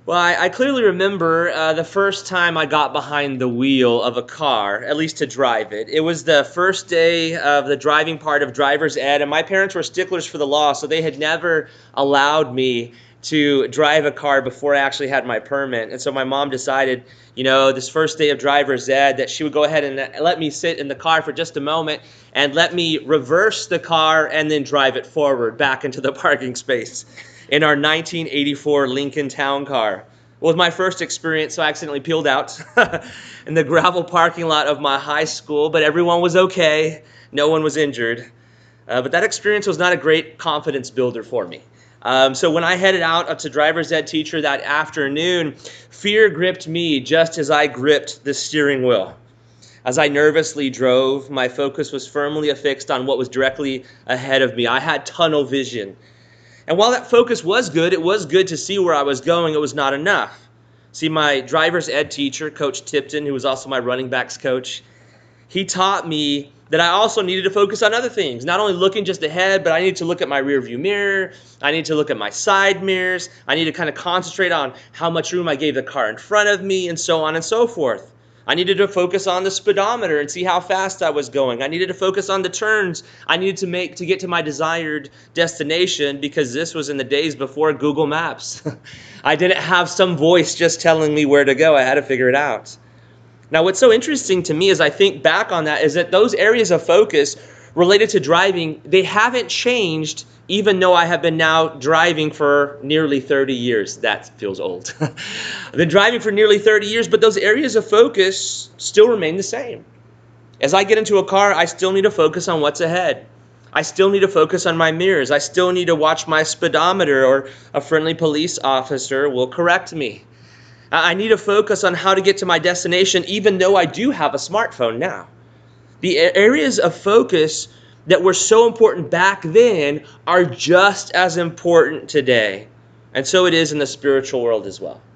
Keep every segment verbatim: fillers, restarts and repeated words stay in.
Well, I, I clearly remember uh, the first time I got behind the wheel of a car, at least to drive it. It was the first day of the driving part of driver's ed, and my parents were sticklers for the law, so they had never allowed me to drive a car before I actually had my permit. And so my mom decided, you know, this first day of driver's ed, that she would go ahead and let me sit in the car for just a moment and let me reverse the car and then drive it forward back into the parking space in our nineteen eighty-four Lincoln Town Car. It was my first experience, so I accidentally peeled out in the gravel parking lot of my high school, but everyone was okay. No one was injured. Uh, but that experience was not a great confidence builder for me. Um, so when I headed out to driver's ed teacher that afternoon, fear gripped me just as I gripped the steering wheel. As I nervously drove, my focus was firmly affixed on what was directly ahead of me. I had tunnel vision. And while that focus was good, it was good to see where I was going, it was not enough. See, my driver's ed teacher, Coach Tipton, who was also my running backs coach, he taught me that I also needed to focus on other things, not only looking just ahead, but I needed to look at my rearview mirror, I needed to look at my side mirrors, I needed to kind of concentrate on how much room I gave the car in front of me, and so on and so forth. I needed to focus on the speedometer and see how fast I was going. I needed to focus on the turns I needed to make to get to my desired destination, because this was in the days before Google Maps. I didn't have some voice just telling me where to go. I had to figure it out. Now, what's so interesting to me as I think back on that is that those areas of focus related to driving, they haven't changed, even though I have been now driving for nearly thirty years. That feels old. I've been driving for nearly thirty years, but those areas of focus still remain the same. As I get into a car, I still need to focus on what's ahead. I still need to focus on my mirrors. I still need to watch my speedometer, or a friendly police officer will correct me. I need to focus on how to get to my destination, even though I do have a smartphone now. The areas of focus that were so important back then are just as important today. And so it is in the spiritual world as well.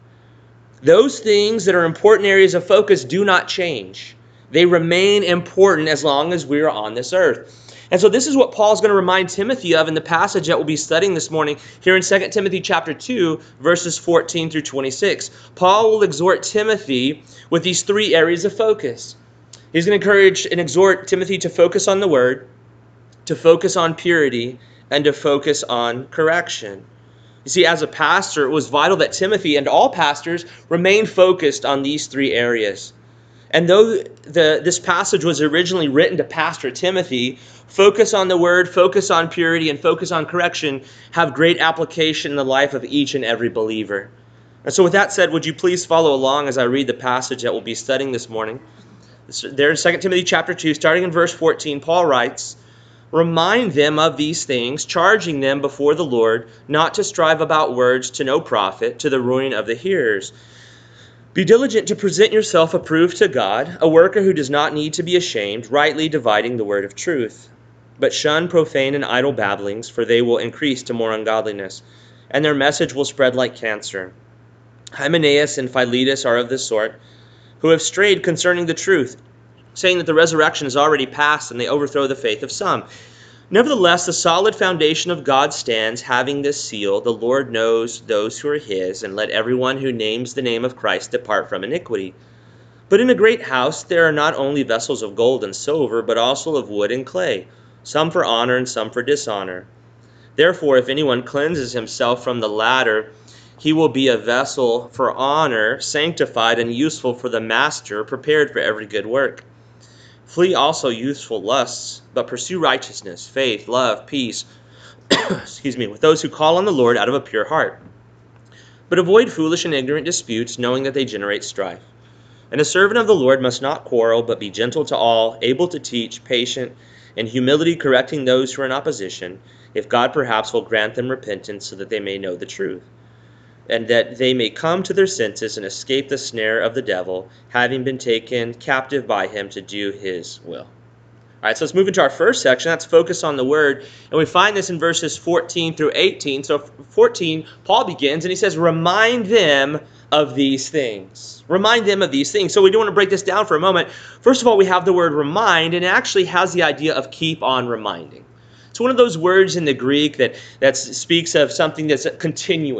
Those things that are important areas of focus do not change. They remain important as long as we are on this earth. And so this is what Paul's going to remind Timothy of in the passage that we'll be studying this morning here in Second Timothy chapter two, verses fourteen through twenty-six. Paul will exhort Timothy with these three areas of focus. He's going to encourage and exhort Timothy to focus on the word, to focus on purity, and to focus on correction. You see, as a pastor, it was vital that Timothy and all pastors remain focused on these three areas. And though the, this passage was originally written to Pastor Timothy, focus on the word, focus on purity, and focus on correction have great application in the life of each and every believer. And so with that said, would you please follow along as I read the passage that we'll be studying this morning? There in Second Timothy chapter two, starting in verse fourteen, Paul writes, "Remind them of these things, charging them before the Lord not to strive about words to no profit, to the ruin of the hearers. Be diligent to present yourself approved to God, a worker who does not need to be ashamed, rightly dividing the word of truth. But shun profane and idle babblings, for they will increase to more ungodliness, and their message will spread like cancer. Hymenaeus and Philetus are of this sort, who have strayed concerning the truth, saying that the resurrection is already past, and they overthrow the faith of some. Nevertheless, the solid foundation of God stands, having this seal, the Lord knows those who are his, and let everyone who names the name of Christ depart from iniquity. But in a great house there are not only vessels of gold and silver, but also of wood and clay, some for honor and some for dishonor. Therefore, if anyone cleanses himself from the latter, he will be a vessel for honor, sanctified and useful for the master, prepared for every good work. Flee also youthful lusts, but pursue righteousness, faith, love, peace, excuse me, with those who call on the Lord out of a pure heart. But avoid foolish and ignorant disputes, knowing that they generate strife. And a servant of the Lord must not quarrel, but be gentle to all, able to teach, patient, in humility correcting those who are in opposition, if God perhaps will grant them repentance, so that they may know the truth, and that they may come to their senses and escape the snare of the devil, having been taken captive by him to do his will." All right, so let's move into our first section. That's focus on the word. And we find this in verses fourteen through eighteen. So fourteen, Paul begins and he says, "Remind them of these things." Remind them of these things. So we do want to break this down for a moment. First of all, we have the word remind, and it actually has the idea of keep on reminding. It's one of those words in the Greek that, that speaks of something that's continuing.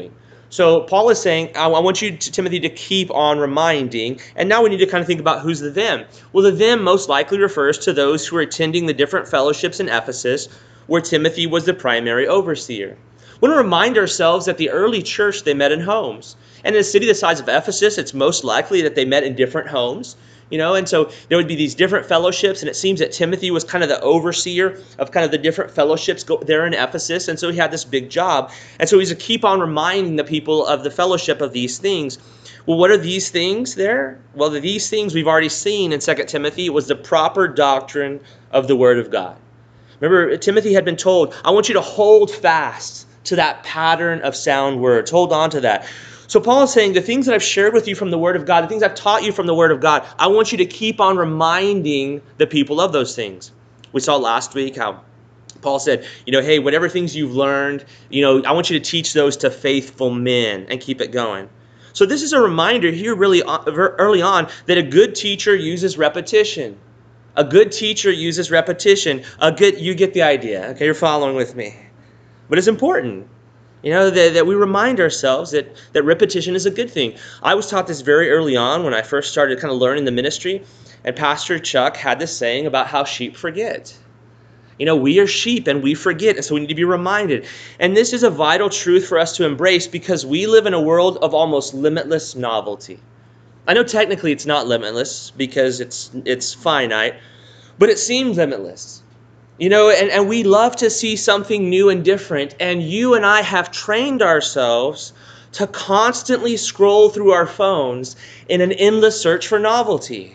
So Paul is saying, I want you, Timothy, to keep on reminding. And now we need to kind of think about who's the them. Well, the them most likely refers to those who are attending the different fellowships in Ephesus, where Timothy was the primary overseer. We want to remind ourselves that the early church, they met in homes. And in a city the size of Ephesus, it's most likely that they met in different homes. You know, and so there would be these different fellowships, and it seems that Timothy was kind of the overseer of kind of the different fellowships go there in Ephesus, and so he had this big job. And so he's to keep on reminding the people of the fellowship of these things. Well, what are these things there? Well, these things we've already seen in Second Timothy. It was the proper doctrine of the Word of God. Remember, Timothy had been told, I want you to hold fast to that pattern of sound words. Hold on to that. So Paul is saying the things that I've shared with you from the Word of God, the things I've taught you from the Word of God, I want you to keep on reminding the people of those things. We saw last week how Paul said, you know, hey, whatever things you've learned, you know, I want you to teach those to faithful men and keep it going. So this is a reminder here really early on that a good teacher uses repetition. A good teacher uses repetition. A good, you get the idea. Okay, you're following with me. But it's important. You know, that, that we remind ourselves that, that repetition is a good thing. I was taught this very early on when I first started kind of learning the ministry. And Pastor Chuck had this saying about how sheep forget. You know, we are sheep and we forget, and so we need to be reminded. And this is a vital truth for us to embrace because we live in a world of almost limitless novelty. I know technically it's not limitless because it's it's finite, but it seems limitless. You know, and, and we love to see something new and different. And you and I have trained ourselves to constantly scroll through our phones in an endless search for novelty.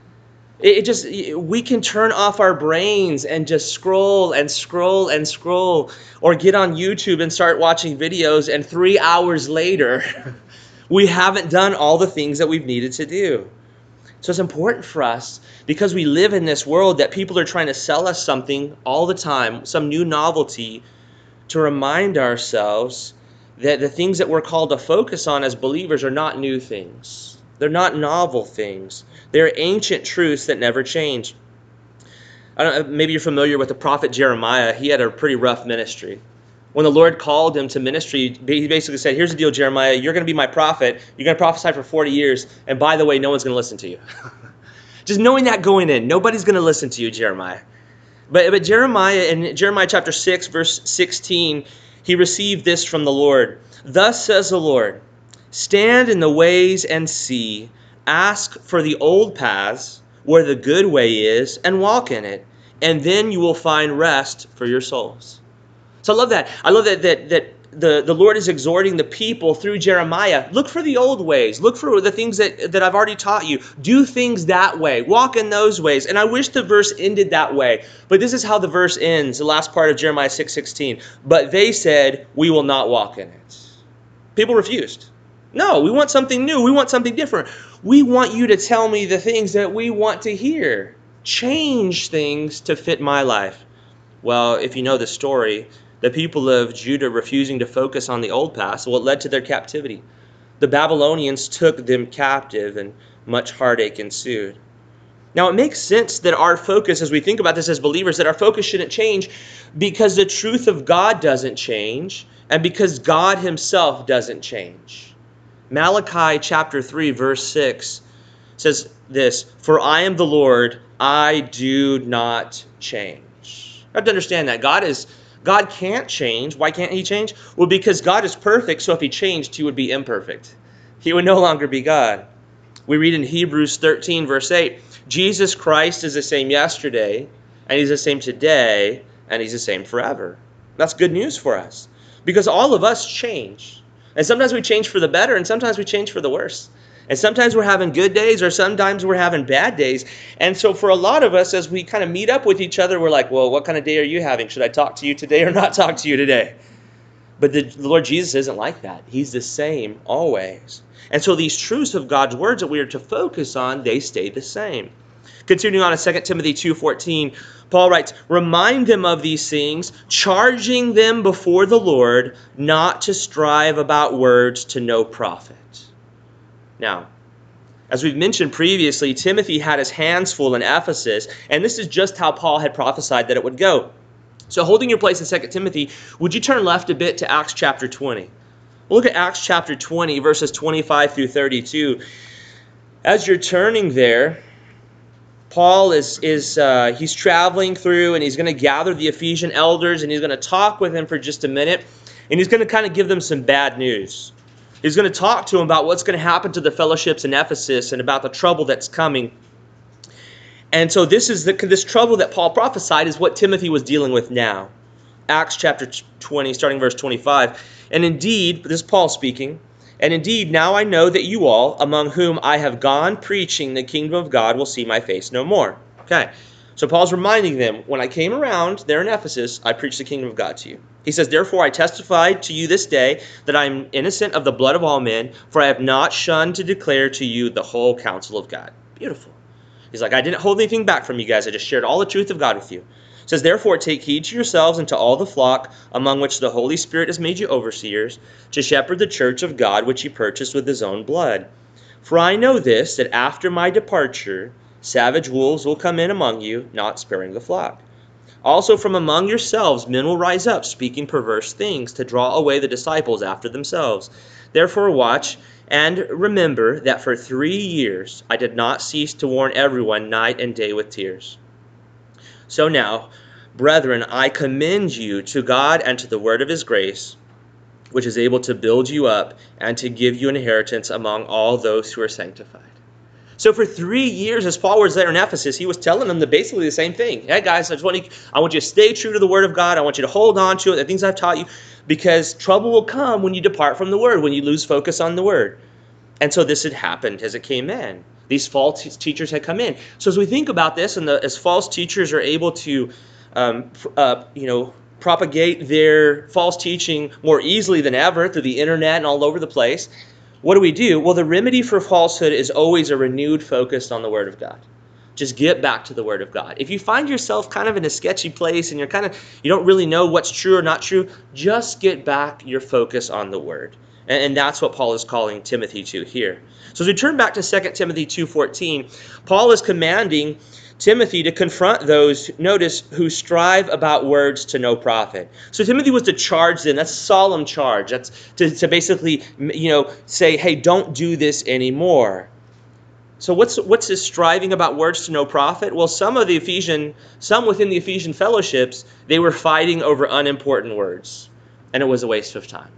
It, it just, we can turn off our brains and just scroll and scroll and scroll, or get on YouTube and start watching videos, and three hours later, we haven't done all the things that we've needed to do. So it's important for us, because we live in this world that people are trying to sell us something all the time, some new novelty, to remind ourselves that the things that we're called to focus on as believers are not new things. They're not novel things. They're ancient truths that never change. I don't know, maybe you're familiar with the prophet Jeremiah. He had a pretty rough ministry. When the Lord called him to ministry, he basically said, here's the deal, Jeremiah. You're going to be my prophet. You're going to prophesy for forty years. And by the way, no one's going to listen to you. Just knowing that going in, nobody's going to listen to you, Jeremiah. But, but Jeremiah, in Jeremiah chapter six, verse sixteen, he received this from the Lord. Thus says the Lord, stand in the ways and see. Ask for the old paths where the good way is and walk in it. And then you will find rest for your souls. So I love that. I love that that that the, the Lord is exhorting the people through Jeremiah. Look for the old ways. Look for the things that, that I've already taught you. Do things that way. Walk in those ways. And I wish the verse ended that way. But this is how the verse ends, the last part of Jeremiah six sixteen. But they said, we will not walk in it. People refused. No, we want something new. We want something different. We want you to tell me the things that we want to hear. Change things to fit my life. Well, if you know the story, the people of Judah refusing to focus on the old past, well, it led to their captivity. The Babylonians took them captive, and much heartache ensued. Now, it makes sense that our focus, as we think about this as believers, that our focus shouldn't change because the truth of God doesn't change, and because God himself doesn't change. Malachi chapter three, verse six says this, for I am the Lord, I do not change. You have to understand that. God is God can't change. Why can't he change? Well, because God is perfect, so if he changed, he would be imperfect. He would no longer be God. We read in Hebrews thirteen, verse eight, Jesus Christ is the same yesterday, and he's the same today, and he's the same forever. That's good news for us, because all of us change. And sometimes we change for the better, and sometimes we change for the worse. And sometimes we're having good days, or sometimes we're having bad days. And so for a lot of us, as we kind of meet up with each other, we're like, well, what kind of day are you having? Should I talk to you today or not talk to you today? But the, the Lord Jesus isn't like that. He's the same always. And so these truths of God's words that we are to focus on, they stay the same. Continuing on in Second Timothy two fourteen, Paul writes, remind them of these things, charging them before the Lord not to strive about words to no profit. Now, as we've mentioned previously, Timothy had his hands full in Ephesus, and this is just how Paul had prophesied that it would go. So holding your place in Second Timothy, would you turn left a bit to Acts chapter twenty? Look at Acts chapter twenty, verses twenty-five through thirty-two. As you're turning there, Paul is, is uh, he's traveling through, and he's going to gather the Ephesian elders, and he's going to talk with them for just a minute, and he's going to kind of give them some bad news. He's going to talk to them about what's going to happen to the fellowships in Ephesus and about the trouble that's coming. And so this is the, this trouble that Paul prophesied is what Timothy was dealing with now. Acts chapter twenty, starting verse twenty-five. And indeed, this is Paul speaking, and indeed, now I know that you all, among whom I have gone preaching the kingdom of God, will see my face no more. Okay, so Paul's reminding them, when I came around there in Ephesus, I preached the kingdom of God to you. He says, therefore I testify to you this day that I am innocent of the blood of all men, for I have not shunned to declare to you the whole counsel of God. Beautiful. He's like, I didn't hold anything back from you guys. I just shared all the truth of God with you. It says, therefore, take heed to yourselves and to all the flock among which the Holy Spirit has made you overseers, to shepherd the church of God which he purchased with his own blood. For I know this, that after my departure, savage wolves will come in among you, not sparing the flock. Also from among yourselves men will rise up, speaking perverse things, to draw away the disciples after themselves. Therefore watch, and remember that for three years I did not cease to warn everyone night and day with tears. So now, brethren, I commend you to God and to the word of his grace, which is able to build you up and to give you an inheritance among all those who are sanctified. So for three years, as Paul was there in Ephesus, he was telling them the, basically the same thing. Hey guys, I just want you, I want you to stay true to the word of God. I want you to hold on to it, the things I've taught you, because trouble will come when you depart from the word, when you lose focus on the word. And so this had happened as it came in. These false teachers had come in. So as we think about this, and the, as false teachers are able to, um, uh, you know, propagate their false teaching more easily than ever through the internet and all over the place, what do we do? Well, the remedy for falsehood is always a renewed focus on the Word of God. Just get back to the Word of God. If you find yourself kind of in a sketchy place and you're kind of, you don't really know what's true or not true, just get back your focus on the Word. And, and that's what Paul is calling Timothy to here. So as we turn back to Second Timothy two fourteen, Paul is commanding Timothy to confront those, notice, who strive about words to no profit. So Timothy was to charge them. That's a solemn charge. That's to, to basically, you know, say, hey, don't do this anymore. So what's what's this striving about words to no profit? Well, some of the Ephesian, some within the Ephesian fellowships, they were fighting over unimportant words, and it was a waste of time.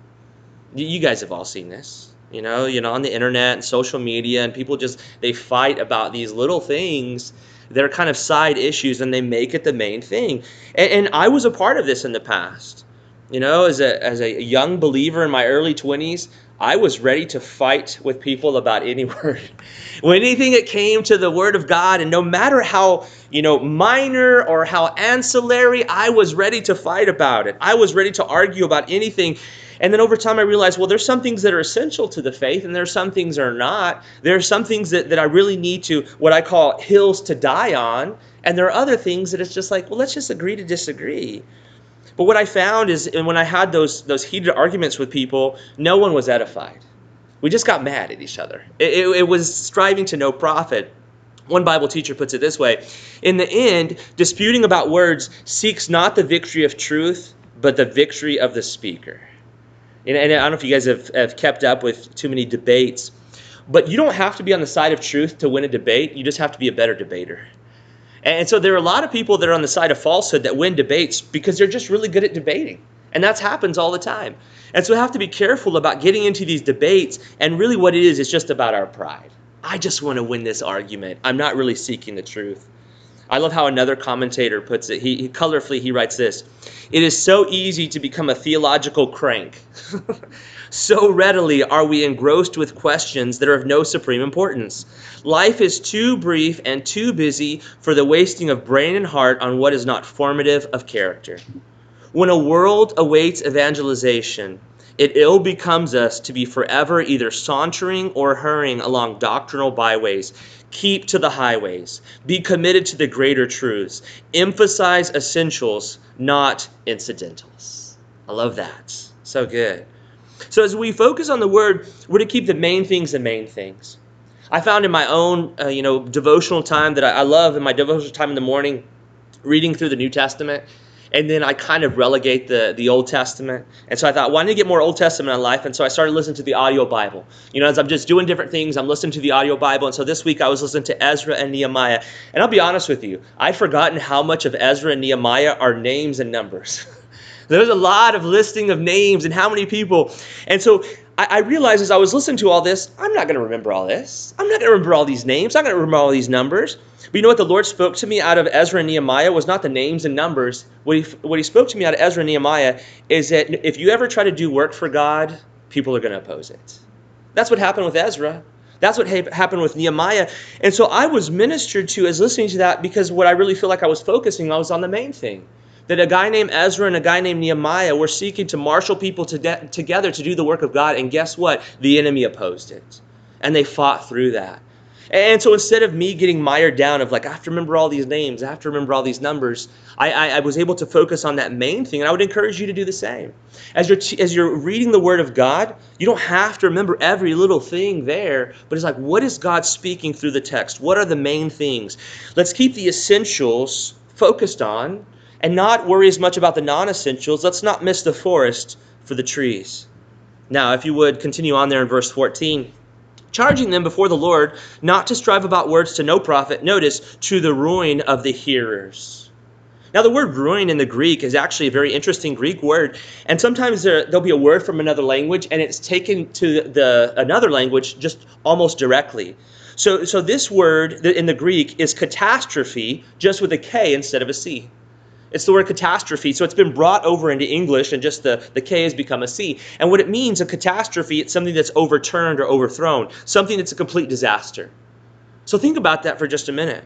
You guys have all seen this. You know, you know, on the internet and social media, and people just, they fight about these little things that are kind of side issues, and they make it the main thing. And, and I was a part of this in the past. You know, as a as a young believer in my early twenties, I was ready to fight with people about any word. When anything that came to the Word of God, and no matter how, you know, minor or how ancillary, I was ready to fight about it. I was ready to argue about anything. And then over time I realized, well, there's some things that are essential to the faith, and there's some things that are not. There are some things that, that I really need to, what I call hills to die on. And there are other things that it's just like, well, let's just agree to disagree. But what I found is, and when I had those those heated arguments with people, no one was edified. We just got mad at each other. It, it, it was striving to no profit. One Bible teacher puts it this way: in the end, disputing about words seeks not the victory of truth, but the victory of the speaker. And, and I don't know if you guys have, have kept up with too many debates, but you don't have to be on the side of truth to win a debate. You just have to be a better debater. And so there are a lot of people that are on the side of falsehood that win debates because they're just really good at debating. And that happens all the time. And so we have to be careful about getting into these debates. And really what it is, is just about our pride. I just want to win this argument. I'm not really seeking the truth. I love how another commentator puts it. He, he colorfully, he writes this: it is so easy to become a theological crank. So readily are we engrossed with questions that are of no supreme importance. Life is too brief and too busy for the wasting of brain and heart on what is not formative of character. When a world awaits evangelization, it ill becomes us to be forever either sauntering or hurrying along doctrinal byways. Keep to the highways. Be committed to the greater truths. Emphasize essentials, not incidentals. I love that. So good. So as we focus on the Word, we're to keep the main things the main things. I found in my own, uh, you know, devotional time that I, I love in my devotional time in the morning, reading through the New Testament. and then I kind of relegate the, the Old Testament. And so I thought, well, I need to get more Old Testament in life. And so I started listening to the audio Bible. You know, as I'm just doing different things, I'm listening to the audio Bible. And so this week I was listening to Ezra and Nehemiah. And I'll be honest with you, I'd forgotten how much of Ezra and Nehemiah are names and numbers. There's a lot of listing of names and how many people. And so I, I realized as I was listening to all this, I'm not going to remember all this. I'm not going to remember all these names. I'm not going to remember all these numbers. But you know what the Lord spoke to me out of Ezra and Nehemiah was not the names and numbers. What he, what he spoke to me out of Ezra and Nehemiah is that if you ever try to do work for God, people are going to oppose it. That's what happened with Ezra. That's what ha- happened with Nehemiah. And so I was ministered to as listening to that because what I really feel like I was focusing on was on the main thing. That a guy named Ezra and a guy named Nehemiah were seeking to marshal people to de- together to do the work of God. And guess what? The enemy opposed it. And they fought through that. And so instead of me getting mired down of like, I have to remember all these names, I have to remember all these numbers, I, I, I was able to focus on that main thing. And I would encourage you to do the same. As you're, t- as you're reading the Word of God, you don't have to remember every little thing there, but it's like, what is God speaking through the text? What are the main things? Let's keep the essentials focused on and not worry as much about the non-essentials. Let's not miss the forest for the trees. Now, if you would continue on there in verse fourteen, charging them before the Lord not to strive about words to no profit, notice, to the ruin of the hearers. Now, the word ruin in the Greek is actually a very interesting Greek word, and sometimes there, there'll be a word from another language, and it's taken to the another language just almost directly. So, so this word in the Greek is catastrophe, just with a K instead of a C. It's the word catastrophe, so it's been brought over into English, and just the, the K has become a C. And what it means, a catastrophe, it's something that's overturned or overthrown, something that's a complete disaster. So think about that for just a minute.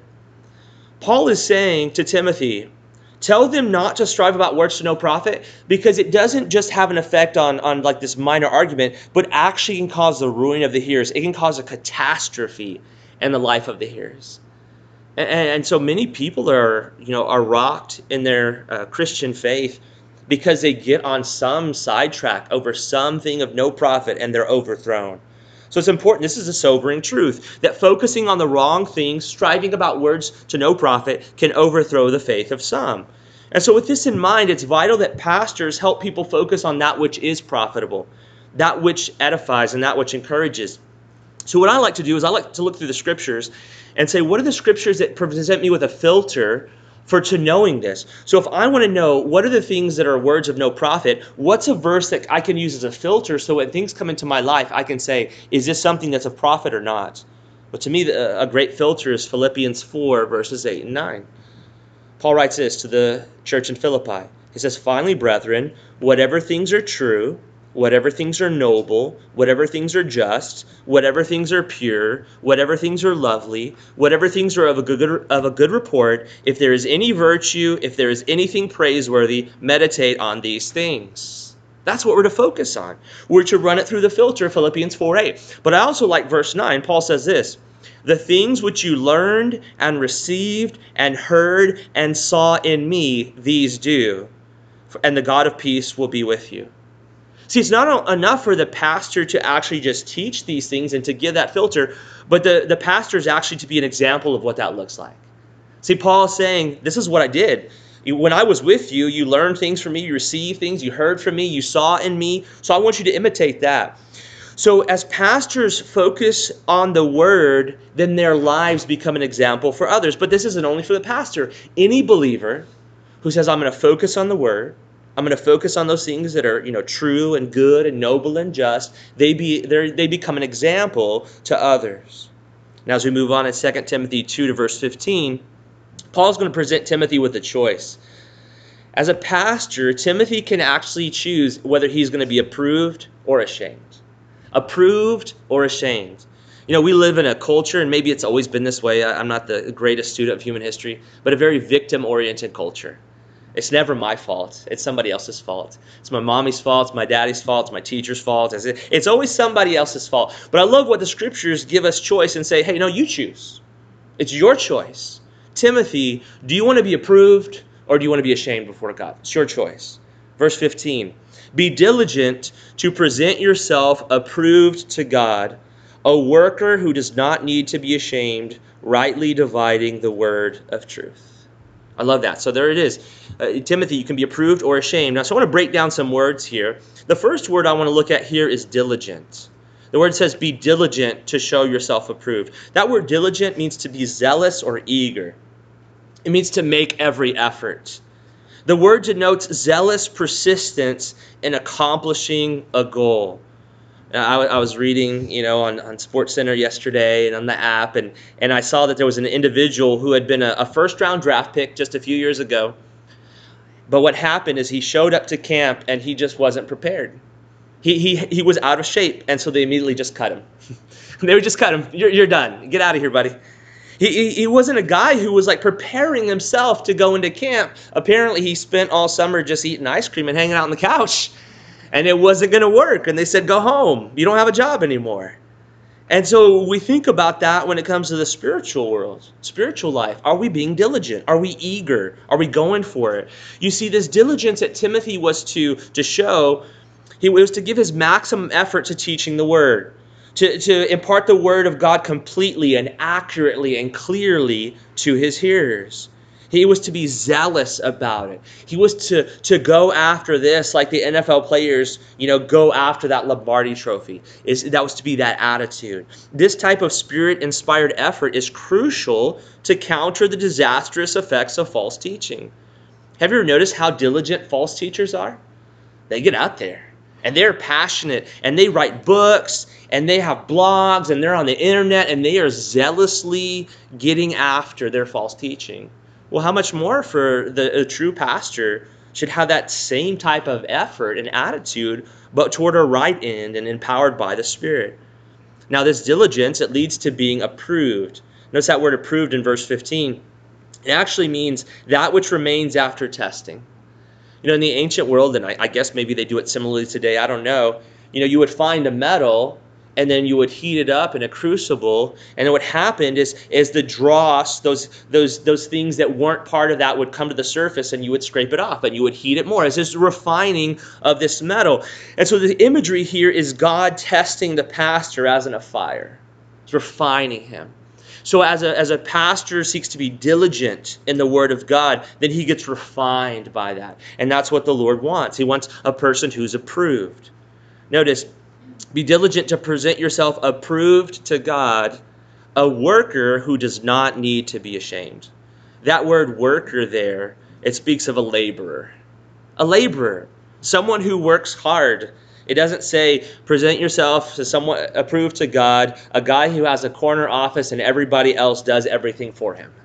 Paul is saying to Timothy, tell them not to strive about words to no profit, because it doesn't just have an effect on, on like this minor argument, but actually can cause the ruin of the hearers. It can cause a catastrophe in the life of the hearers. And, and so many people are, you know, are rocked in their uh, Christian faith because they get on some sidetrack over something of no profit and they're overthrown. So it's important. This is a sobering truth that focusing on the wrong things, striving about words to no profit, can overthrow the faith of some. And so with this in mind, it's vital that pastors help people focus on that which is profitable, that which edifies and that which encourages. So what I like to do is I like to look through the scriptures and say, what are the scriptures that present me with a filter for to knowing this? So if I want to know what are the things that are words of no profit, what's a verse that I can use as a filter so when things come into my life, I can say, is this something that's of profit or not? But to me, a great filter is Philippians four, verses eight and nine. Paul writes this to the church in Philippi. He says, finally, brethren, whatever things are true, whatever things are noble, whatever things are just, whatever things are pure, whatever things are lovely, whatever things are of a good of a good report, if there is any virtue, if there is anything praiseworthy, meditate on these things. That's what we're to focus on. We're to run it through the filter, Philippians four eight. But I also like verse nine. Paul says this, the things which you learned and received and heard and saw in me, these do, and the God of peace will be with you. See, it's not enough for the pastor to actually just teach these things and to give that filter, but the, the pastor is actually to be an example of what that looks like. See, Paul is saying, this is what I did. When I was with you, you learned things from me, you received things, you heard from me, you saw in me. So I want you to imitate that. So as pastors focus on the word, then their lives become an example for others. But this isn't only for the pastor. Any believer who says, I'm going to focus on the word, I'm going to focus on those things that are, you know, true and good and noble and just, they be they become an example to others. Now, as we move on in Second Timothy two to verse fifteen, Paul's going to present Timothy with a choice. As a pastor, Timothy can actually choose whether he's going to be approved or ashamed. Approved or ashamed. You know, we live in a culture, and maybe it's always been this way. I'm not the greatest student of human history, but a very victim-oriented culture. It's never my fault. It's somebody else's fault. It's my mommy's fault. It's my daddy's fault. It's my teacher's fault. It's always somebody else's fault. But I love what the scriptures give us choice and say, hey, no, you choose. It's your choice. Timothy, do you want to be approved or do you want to be ashamed before God? It's your choice. Verse fifteen, be diligent to present yourself approved to God, a worker who does not need to be ashamed, rightly dividing the word of truth. I love that. So there it is. Uh, Timothy, you can be approved or ashamed. Now, so I want to break down some words here. The first word I want to look at here is diligent. The word says, be diligent to show yourself approved. That word diligent means to be zealous or eager. It means to make every effort. The word denotes zealous persistence in accomplishing a goal. I, I was reading, you know, on, on SportsCenter yesterday and on the app, and, and I saw that there was an individual who had been a, a first-round draft pick just a few years ago. But what happened is he showed up to camp, and he just wasn't prepared. He he he was out of shape, and so they immediately just cut him. They would just cut him. You're, you're done. Get out of here, buddy. He, he he wasn't a guy who was like preparing himself to go into camp. Apparently, he spent all summer just eating ice cream and hanging out on the couch. And it wasn't going to work. And they said, go home. You don't have a job anymore. And so we think about that when it comes to the spiritual world, spiritual life. Are we being diligent? Are we eager? Are we going for it? You see, this diligence that Timothy was to, to show, he was to give his maximum effort to teaching the word, to, to impart the word of God completely and accurately and clearly to his hearers. He was to be zealous about it. He was to, to go after this like the N F L players, you know, go after that Lombardi trophy. Is that was to be that attitude. This type of spirit-inspired effort is crucial to counter the disastrous effects of false teaching. Have you ever noticed how diligent false teachers are? They get out there and they're passionate and they write books and they have blogs and they're on the internet and they are zealously getting after their false teaching. Well, how much more for the a true pastor should have that same type of effort and attitude, but toward a right end and empowered by the Spirit. Now, this diligence, it leads to being approved. Notice that word approved in verse fifteen. It actually means that which remains after testing. You know, in the ancient world, and I, I guess maybe they do it similarly today, I don't know, you know, you would find a metal and then you would heat it up in a crucible, and what happened is, is the dross, those those those things that weren't part of that would come to the surface, and you would scrape it off, and you would heat it more as this refining of this metal. And so the imagery here is God testing the pastor as in a fire. It's refining him. So as a as a pastor seeks to be diligent in the Word of God, then he gets refined by that, and that's what the Lord wants. He wants a person who's approved. Notice, be diligent to present yourself approved to God, a worker who does not need to be ashamed. That word worker there, it speaks of a laborer. A laborer, someone who works hard. It doesn't say present yourself as someone approved to God, a guy who has a corner office and everybody else does everything for him.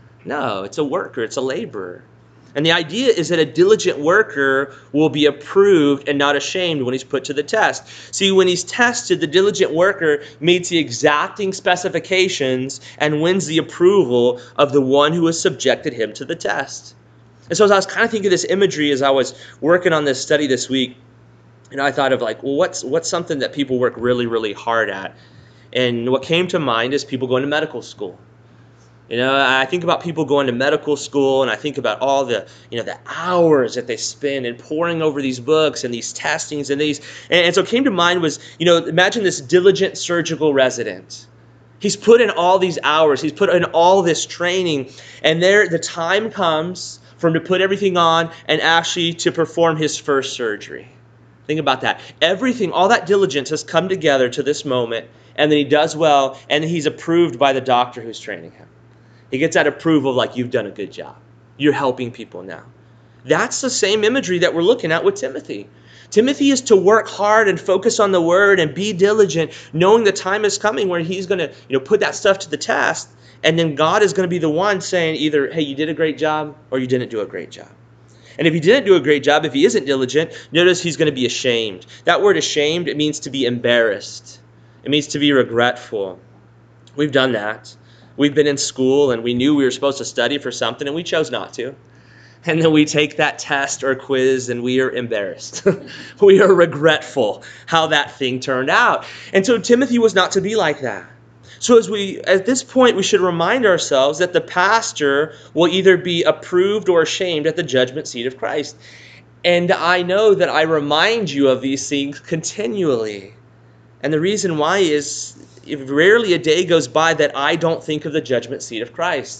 No, it's a worker, it's a laborer. And the idea is that a diligent worker will be approved and not ashamed when he's put to the test. See, when he's tested, the diligent worker meets the exacting specifications and wins the approval of the one who has subjected him to the test. And so as I was kind of thinking of this imagery as I was working on this study this week, you know, I thought of like, well, what's what's something that people work really, really hard at? And what came to mind is people going to medical school. You know, I think about people going to medical school, and I think about all the, you know, the hours that they spend in poring over these books and these testings and these. And, and so what came to mind was, you know, imagine this diligent surgical resident. He's put in all these hours. He's put in all this training. And there, the time comes for him to put everything on and actually to perform his first surgery. Think about that. Everything, all that diligence has come together to this moment, and then he does well, and he's approved by the doctor who's training him. He gets that approval like, you've done a good job. You're helping people now. That's the same imagery that we're looking at with Timothy. Timothy is to work hard and focus on the word and be diligent, knowing the time is coming where he's going to, you know, put that stuff to the test, and then God is going to be the one saying either, hey, you did a great job, or you didn't do a great job. And if he didn't do a great job, if he isn't diligent, notice he's going to be ashamed. That word ashamed, it means to be embarrassed. It means to be regretful. We've done that. We've been in school and we knew we were supposed to study for something and we chose not to. And then we take that test or quiz and we are embarrassed. We are regretful how that thing turned out. And so Timothy was not to be like that. So as we, at this point, we should remind ourselves that the pastor will either be approved or ashamed at the judgment seat of Christ. And I know that I remind you of these things continually. And the reason why is rarely a day goes by that I don't think of the judgment seat of Christ.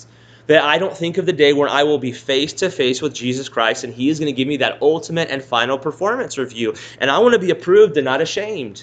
That I don't think of the day when I will be face to face with Jesus Christ and he is going to give me that ultimate and final performance review. And I want to be approved and not ashamed.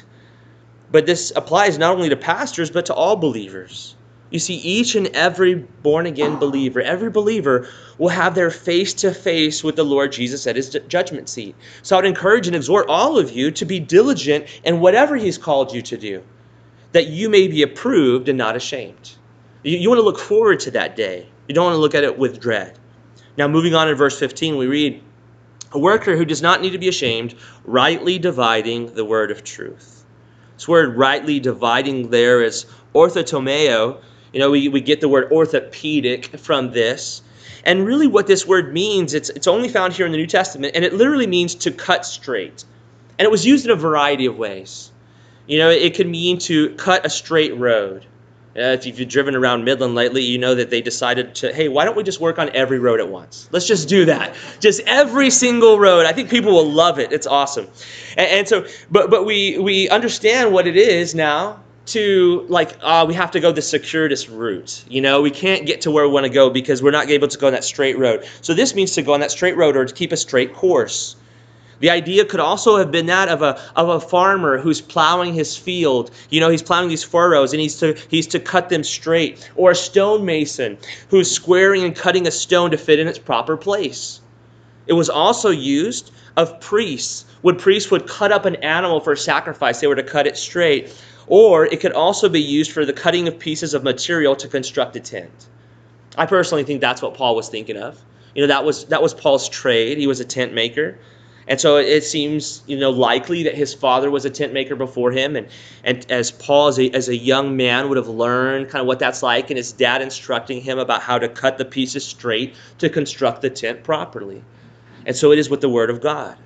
But this applies not only to pastors, but to all believers. You see, each and every born-again believer, every believer will have their face-to-face with the Lord Jesus at his judgment seat. So I would encourage and exhort all of you to be diligent in whatever he's called you to do, that you may be approved and not ashamed. You, you want to look forward to that day. You don't want to look at it with dread. Now, moving on in verse fifteen, we read, a worker who does not need to be ashamed, rightly dividing the word of truth. This word rightly dividing there is orthotomeo. You know, we, we get the word orthopedic from this. And really what this word means, it's, it's only found here in the New Testament, and it literally means to cut straight. And it was used in a variety of ways. You know, it could mean to cut a straight road. Uh, if you've driven around Midland lately, you know that they decided to, hey, why don't we just work on every road at once? Let's just do that. Just every single road. I think people will love it. It's awesome. And, and so, but but we we understand what it is now to, like, uh, we have to go the circuitous route. You know, we can't get to where we want to go because we're not able to go on that straight road. So this means to go on that straight road or to keep a straight course. The idea could also have been that of a of a farmer who's plowing his field. You know, he's plowing these furrows and he's to he's to cut them straight. Or a stonemason who's squaring and cutting a stone to fit in its proper place. It was also used of priests. When priests would cut up an animal for a sacrifice, they were to cut it straight. Or it could also be used for the cutting of pieces of material to construct a tent. I personally think that's what Paul was thinking of. You know, that was that was Paul's trade. He was a tent maker. And so it seems, you know, likely that his father was a tent maker before him. And, and as Paul, as a, as a young man, would have learned kind of what that's like, and his dad instructing him about how to cut the pieces straight to construct the tent properly. And so it is with the Word of God.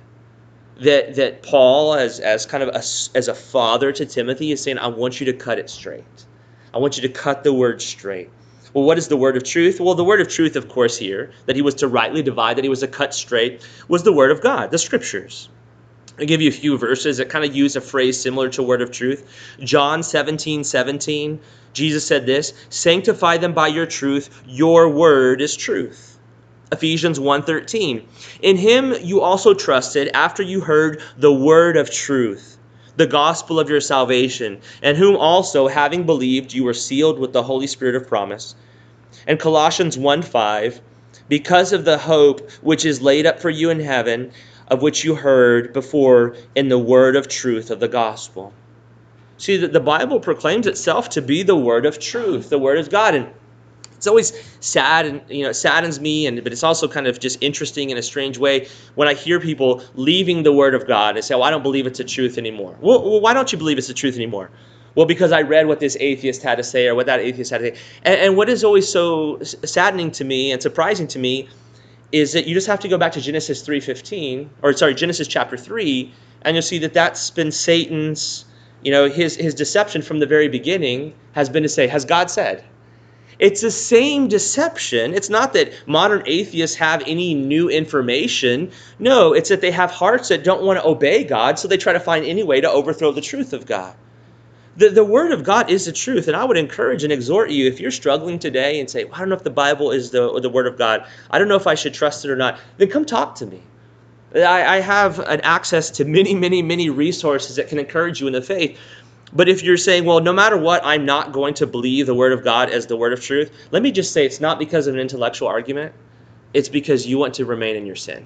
That that Paul, as, as kind of a, as a father to Timothy, is saying, I want you to cut it straight. I want you to cut the word straight. Well, what is the word of truth? Well, the word of truth, of course, here, that he was to rightly divide, that he was to cut straight, was the word of God, the scriptures. I'll give you a few verses that kind of use a phrase similar to word of truth. John seventeen seventeen, Jesus said this, sanctify them by your truth, your word is truth. Ephesians one thirteen, in him you also trusted after you heard the word of truth, the gospel of your salvation, and whom also, having believed, you were sealed with the Holy Spirit of promise. And Colossians one five, because of the hope which is laid up for you in heaven, of which you heard before in the word of truth of the gospel. See, that the Bible proclaims itself to be the word of truth, the word of God. And it's always sad, and you know, it saddens me, and but it's also kind of just interesting in a strange way when I hear people leaving the Word of God and say, well, I don't believe it's the truth anymore. Well, well, why don't you believe it's the truth anymore? Well, because I read what this atheist had to say or what that atheist had to say. And, and what is always so saddening to me and surprising to me is that you just have to go back to Genesis three fifteen, or sorry, Genesis chapter three, and you'll see that that's been Satan's, you know, his his deception from the very beginning has been to say, has God said? It's the same deception. It's not that modern atheists have any new information. No, it's that they have hearts that don't want to obey God, so they try to find any way to overthrow the truth of God. The, the Word of God is the truth, and I would encourage and exhort you, if you're struggling today and say, well, I don't know if the Bible is the, the Word of God, I don't know if I should trust it or not, then come talk to me. I, I have an access to many, many, many resources that can encourage you in the faith. But if you're saying, well, no matter what, I'm not going to believe the Word of God as the Word of truth, let me just say it's not because of an intellectual argument. It's because you want to remain in your sin.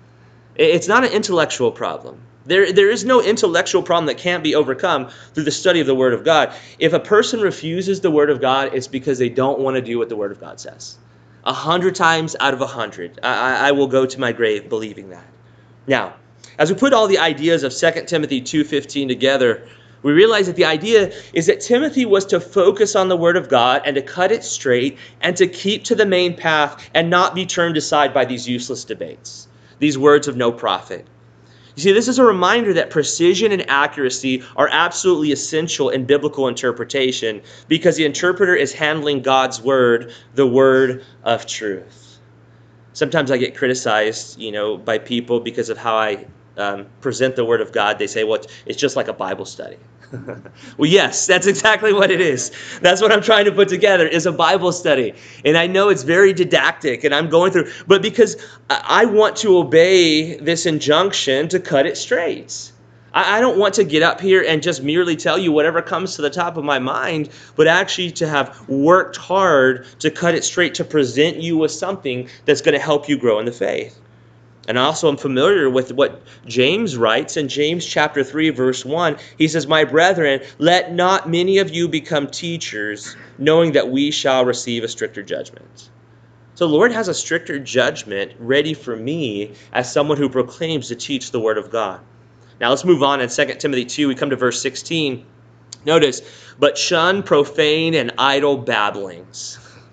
It's not an intellectual problem. There, there is no intellectual problem that can't be overcome through the study of the Word of God. If a person refuses the Word of God, it's because they don't want to do what the Word of God says. A hundred times out of a hundred, I, I will go to my grave believing that. Now, as we put all the ideas of Second Timothy two fifteen together, we realize that the idea is that Timothy was to focus on the Word of God and to cut it straight and to keep to the main path and not be turned aside by these useless debates, these words of no profit. You see, this is a reminder that precision and accuracy are absolutely essential in biblical interpretation because the interpreter is handling God's Word, the Word of truth. Sometimes I get criticized, you know, by people because of how I Um, present the Word of God. They say, well, it's just like a Bible study. Well, yes, that's exactly what it is. That's what I'm trying to put together is a Bible study. And I know it's very didactic and I'm going through, but because I I want to obey this injunction to cut it straight. I I don't want to get up here and just merely tell you whatever comes to the top of my mind, but actually to have worked hard to cut it straight, to present you with something that's going to help you grow in the faith. And also I'm familiar with what James writes in James chapter three, verse one. He says, "My brethren, let not many of you become teachers, knowing that we shall receive a stricter judgment." So the Lord has a stricter judgment ready for me as someone who proclaims to teach the word of God. Now let's move on in Second Timothy two. We come to verse sixteen. Notice, "But shun profane and idle babblings."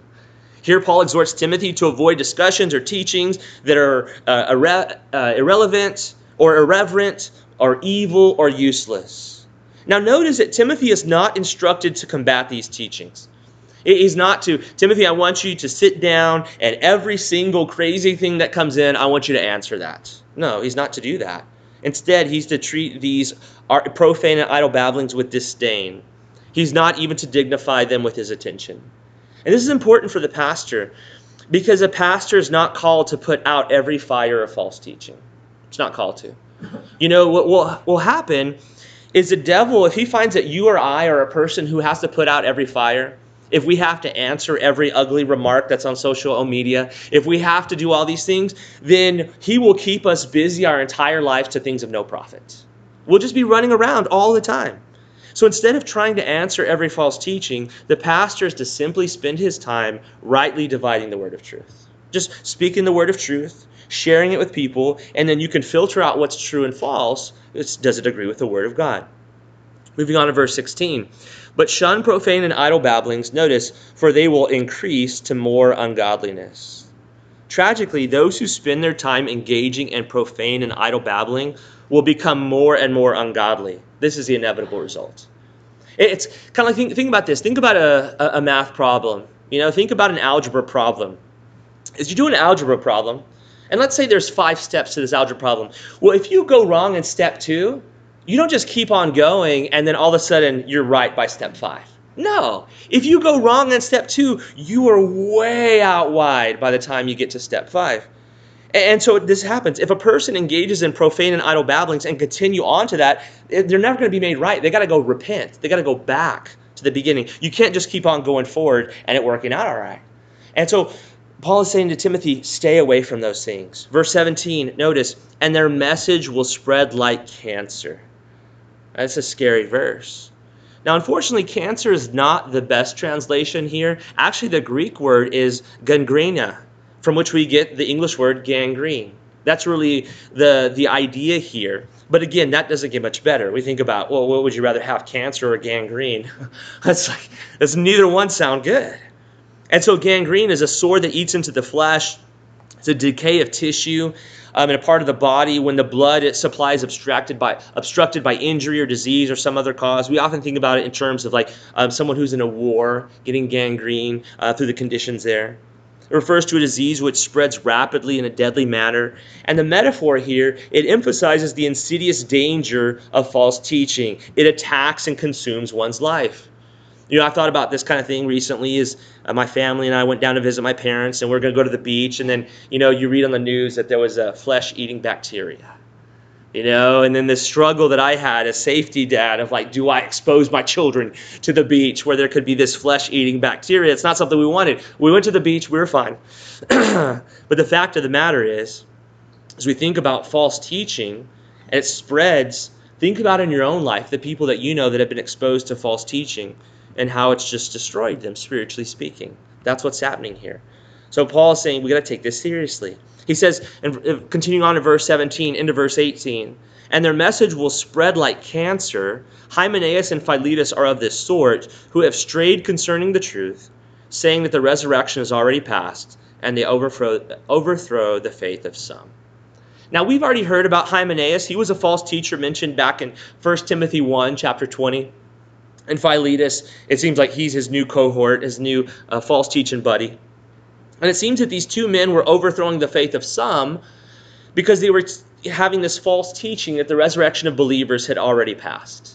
Here Paul exhorts Timothy to avoid discussions or teachings that are uh, irre- uh, irrelevant or irreverent or evil or useless. Now notice that Timothy is not instructed to combat these teachings. He's not to, "Timothy, I want you to sit down and every single crazy thing that comes in, I want you to answer that." No, he's not to do that. Instead, he's to treat these profane and idle babblings with disdain. He's not even to dignify them with his attention. And this is important for the pastor because a pastor is not called to put out every fire of false teaching. It's not called to. You know, what will, will happen is the devil, if he finds that you or I are a person who has to put out every fire, if we have to answer every ugly remark that's on social media, if we have to do all these things, then he will keep us busy our entire lives to things of no profit. We'll just be running around all the time. So instead of trying to answer every false teaching, the pastor is to simply spend his time rightly dividing the word of truth. Just speaking the word of truth, sharing it with people, and then you can filter out what's true and false. It's, does it agree with the word of God? Moving on to verse sixteen. "But shun profane and idle babblings," notice, "for they will increase to more ungodliness." Tragically, those who spend their time engaging in profane and idle babbling will become more and more ungodly. This is the inevitable result. It's kind of like, think, think about this. Think about a, a math problem. You know, think about an algebra problem. As you do an algebra problem, and let's say there's five steps to this algebra problem. Well, if you go wrong in step two, you don't just keep on going and then all of a sudden you're right by step five. No. If you go wrong in step two, you are way out wide by the time you get to step five. And so this happens. If a person engages in profane and idle babblings and continue on to that, they're never going to be made right. They got to go repent. They got to go back to the beginning. You can't just keep on going forward and it working out all right. And so Paul is saying to Timothy, stay away from those things. Verse seventeen, notice, "And their message will spread like cancer." That's a scary verse. Now, unfortunately, cancer is not the best translation here. Actually, the Greek word is gangrena, from which we get the English word gangrene. That's really the, the idea here. But again, that doesn't get much better. We think about, well, what would you rather have, cancer or gangrene? That's like, that's neither one sound good. And so gangrene is a sore that eats into the flesh. It's a decay of tissue um, in a part of the body when the blood supply is obstructed by obstructed by injury or disease or some other cause. We often think about it in terms of like um, someone who's in a war getting gangrene uh, through the conditions there. It refers to a disease which spreads rapidly in a deadly manner. And the metaphor here, it emphasizes the insidious danger of false teaching. It attacks and consumes one's life. You know, I've thought about this kind of thing recently is uh, my family and I went down to visit my parents and we're going to go to the beach. And then, you know, you read on the news that there was a flesh-eating bacteria. You know, and then the struggle that I had as safety dad of like, do I expose my children to the beach where there could be this flesh-eating bacteria? It's not something we wanted. We went to the beach, we were fine. But the fact of the matter is, as we think about false teaching and it spreads, think about in your own life the people that you know that have been exposed to false teaching and how it's just destroyed them, spiritually speaking. That's what's happening here. So Paul is saying we got to take this seriously. He says, and continuing on to verse seventeen, into verse eighteen, "And their message will spread like cancer. Hymenaeus and Philetus are of this sort, who have strayed concerning the truth, saying that the resurrection is already past, and they overthrow, overthrow the faith of some." Now, we've already heard about Hymenaeus. He was a false teacher mentioned back in First Timothy one, chapter twenty. And Philetus, it seems like he's his new cohort, his new uh, false teaching buddy. And it seems that these two men were overthrowing the faith of some because they were having this false teaching that the resurrection of believers had already passed.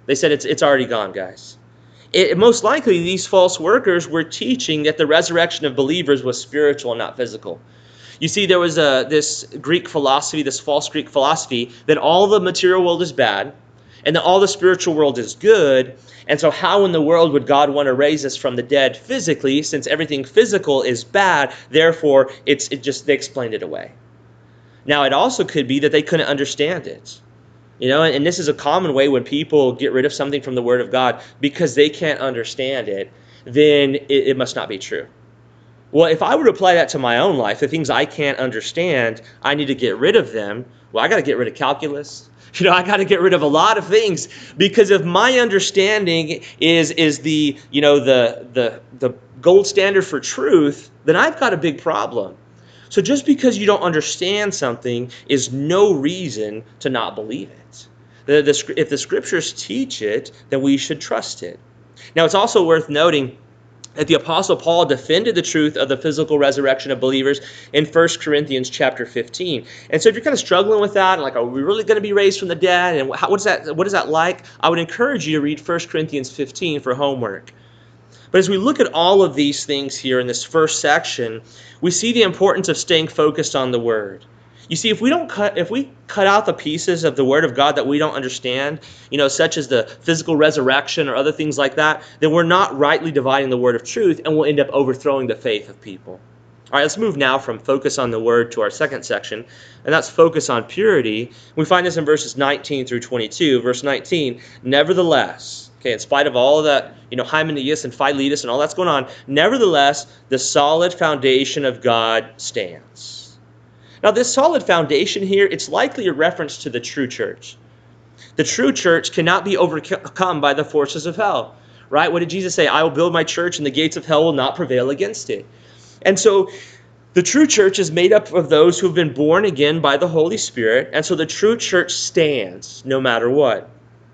They said, it's, it's already gone, guys. It, most likely, these false workers were teaching that the resurrection of believers was spiritual and not physical. You see, there was a, this Greek philosophy, this false Greek philosophy, that all the material world is bad and that all the spiritual world is good. And so how in the world would God want to raise us from the dead physically, since everything physical is bad? Therefore, it's it just they explained it away. Now, it also could be that they couldn't understand it. You know, and this is a common way when people get rid of something from the Word of God because they can't understand it, then it, it must not be true. Well, if I were to apply that to my own life, the things I can't understand, I need to get rid of them. Well, I got to get rid of calculus. You know, I got to get rid of a lot of things, because if my understanding is is the, you know, the the the gold standard for truth, then I've got a big problem. So just because you don't understand something is no reason to not believe it. The, the, if the scriptures teach it, then we should trust it. Now, it's also worth noting that the Apostle Paul defended the truth of the physical resurrection of believers in First Corinthians chapter fifteen. And so if you're kind of struggling with that, and like, are we really going to be raised from the dead? And how, what is that, what is that like? I would encourage you to read First Corinthians fifteen for homework. But as we look at all of these things here in this first section, we see the importance of staying focused on the Word. You see, if we don't cut, if we cut out the pieces of the Word of God that we don't understand, you know, such as the physical resurrection or other things like that, then we're not rightly dividing the Word of truth, and we'll end up overthrowing the faith of people. All right, let's move now from focus on the Word to our second section, and that's focus on purity. We find this in verses nineteen through twenty-two. Verse nineteen, nevertheless, okay, in spite of all of that, you know, Hymenaeus and Philetus and all that's going on, nevertheless, the solid foundation of God stands. Now, this solid foundation here, it's likely a reference to the true church. The true church cannot be overcome by the forces of hell, right? What did Jesus say? I will build my church and the gates of hell will not prevail against it. And so the true church is made up of those who have been born again by the Holy Spirit. And so the true church stands no matter what.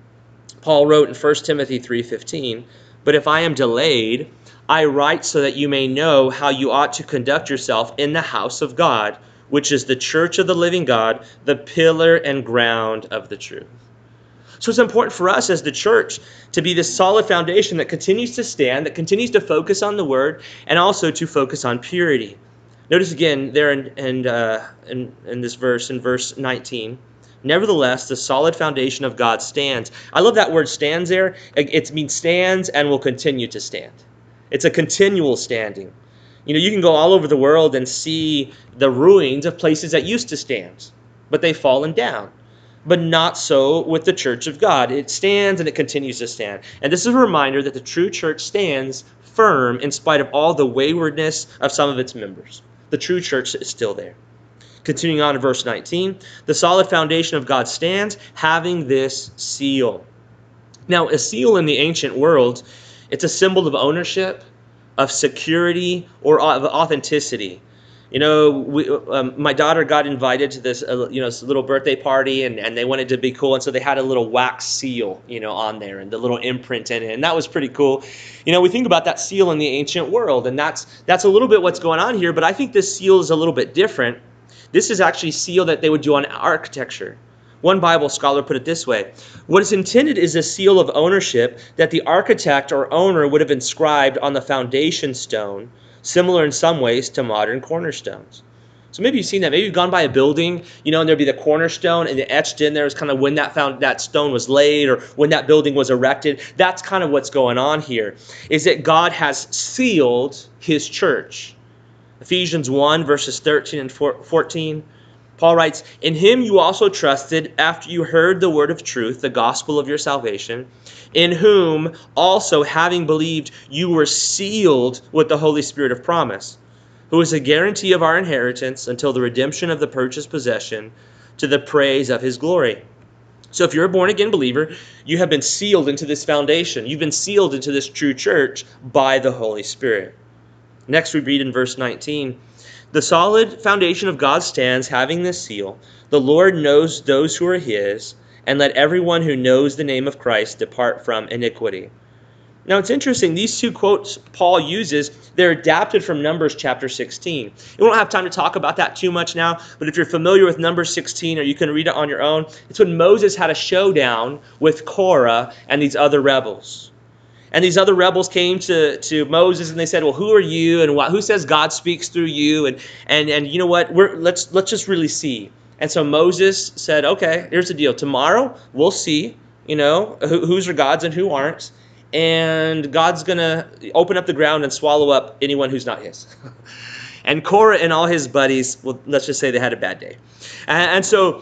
Paul wrote in First Timothy three fifteen, but if I am delayed, I write so that you may know how you ought to conduct yourself in the house of God, which is the church of the living God, the pillar and ground of the truth. So it's important for us as the church to be this solid foundation that continues to stand, that continues to focus on the Word, and also to focus on purity. Notice again there in, in, uh, in, in this verse, in verse nineteen, nevertheless, the solid foundation of God stands. I love that word stands there. It means stands and will continue to stand. It's a continual standing. You know, you can go all over the world and see the ruins of places that used to stand, but they've fallen down. But not so with the church of God. It stands and it continues to stand. And this is a reminder that the true church stands firm in spite of all the waywardness of some of its members. The true church is still there. Continuing on in verse nineteen, the solid foundation of God stands, having this seal. Now, a seal in the ancient world, it's a symbol of ownership, of security, or of authenticity. You know, we, um, my daughter got invited to this, uh, you know, this little birthday party, and, and they wanted to be cool, and so they had a little wax seal, you know, on there, and the little imprint in it, and that was pretty cool. You know, we think about that seal in the ancient world, and that's that's a little bit what's going on here, but I think this seal is a little bit different. This is actually a seal that they would do on architecture. One Bible scholar put it this way: what is intended is a seal of ownership that the architect or owner would have inscribed on the foundation stone, similar in some ways to modern cornerstones. So maybe you've seen that. Maybe you've gone by a building, you know, and there'd be the cornerstone, and etched in there is kind of when that found that stone was laid or when that building was erected. That's kind of what's going on here, is that God has sealed his church. Ephesians one, verses thirteen and fourteen. Paul writes, in him you also trusted after you heard the word of truth, the gospel of your salvation, in whom also having believed you were sealed with the Holy Spirit of promise, who is a guarantee of our inheritance until the redemption of the purchased possession, to the praise of his glory. So if you're a born-again believer, you have been sealed into this foundation. You've been sealed into this true church by the Holy Spirit. Next we read in verse nineteen, the solid foundation of God stands, having this seal. The Lord knows those who are his, and let everyone who knows the name of Christ depart from iniquity. Now, it's interesting. These two quotes Paul uses, they're adapted from Numbers chapter sixteen. We won't have time to talk about that too much now, but if you're familiar with Numbers sixteen, or you can read it on your own, it's when Moses had a showdown with Korah and these other rebels. And these other rebels came to, to Moses and they said, well, who are you? And what, who says God speaks through you? And and and you know what? We're, let's let's just really see. And so Moses said, okay, here's the deal. Tomorrow we'll see, you know, who, who's are gods and who aren't. And God's going to open up the ground and swallow up anyone who's not his. And Korah and all his buddies, well, let's just say they had a bad day. And, and so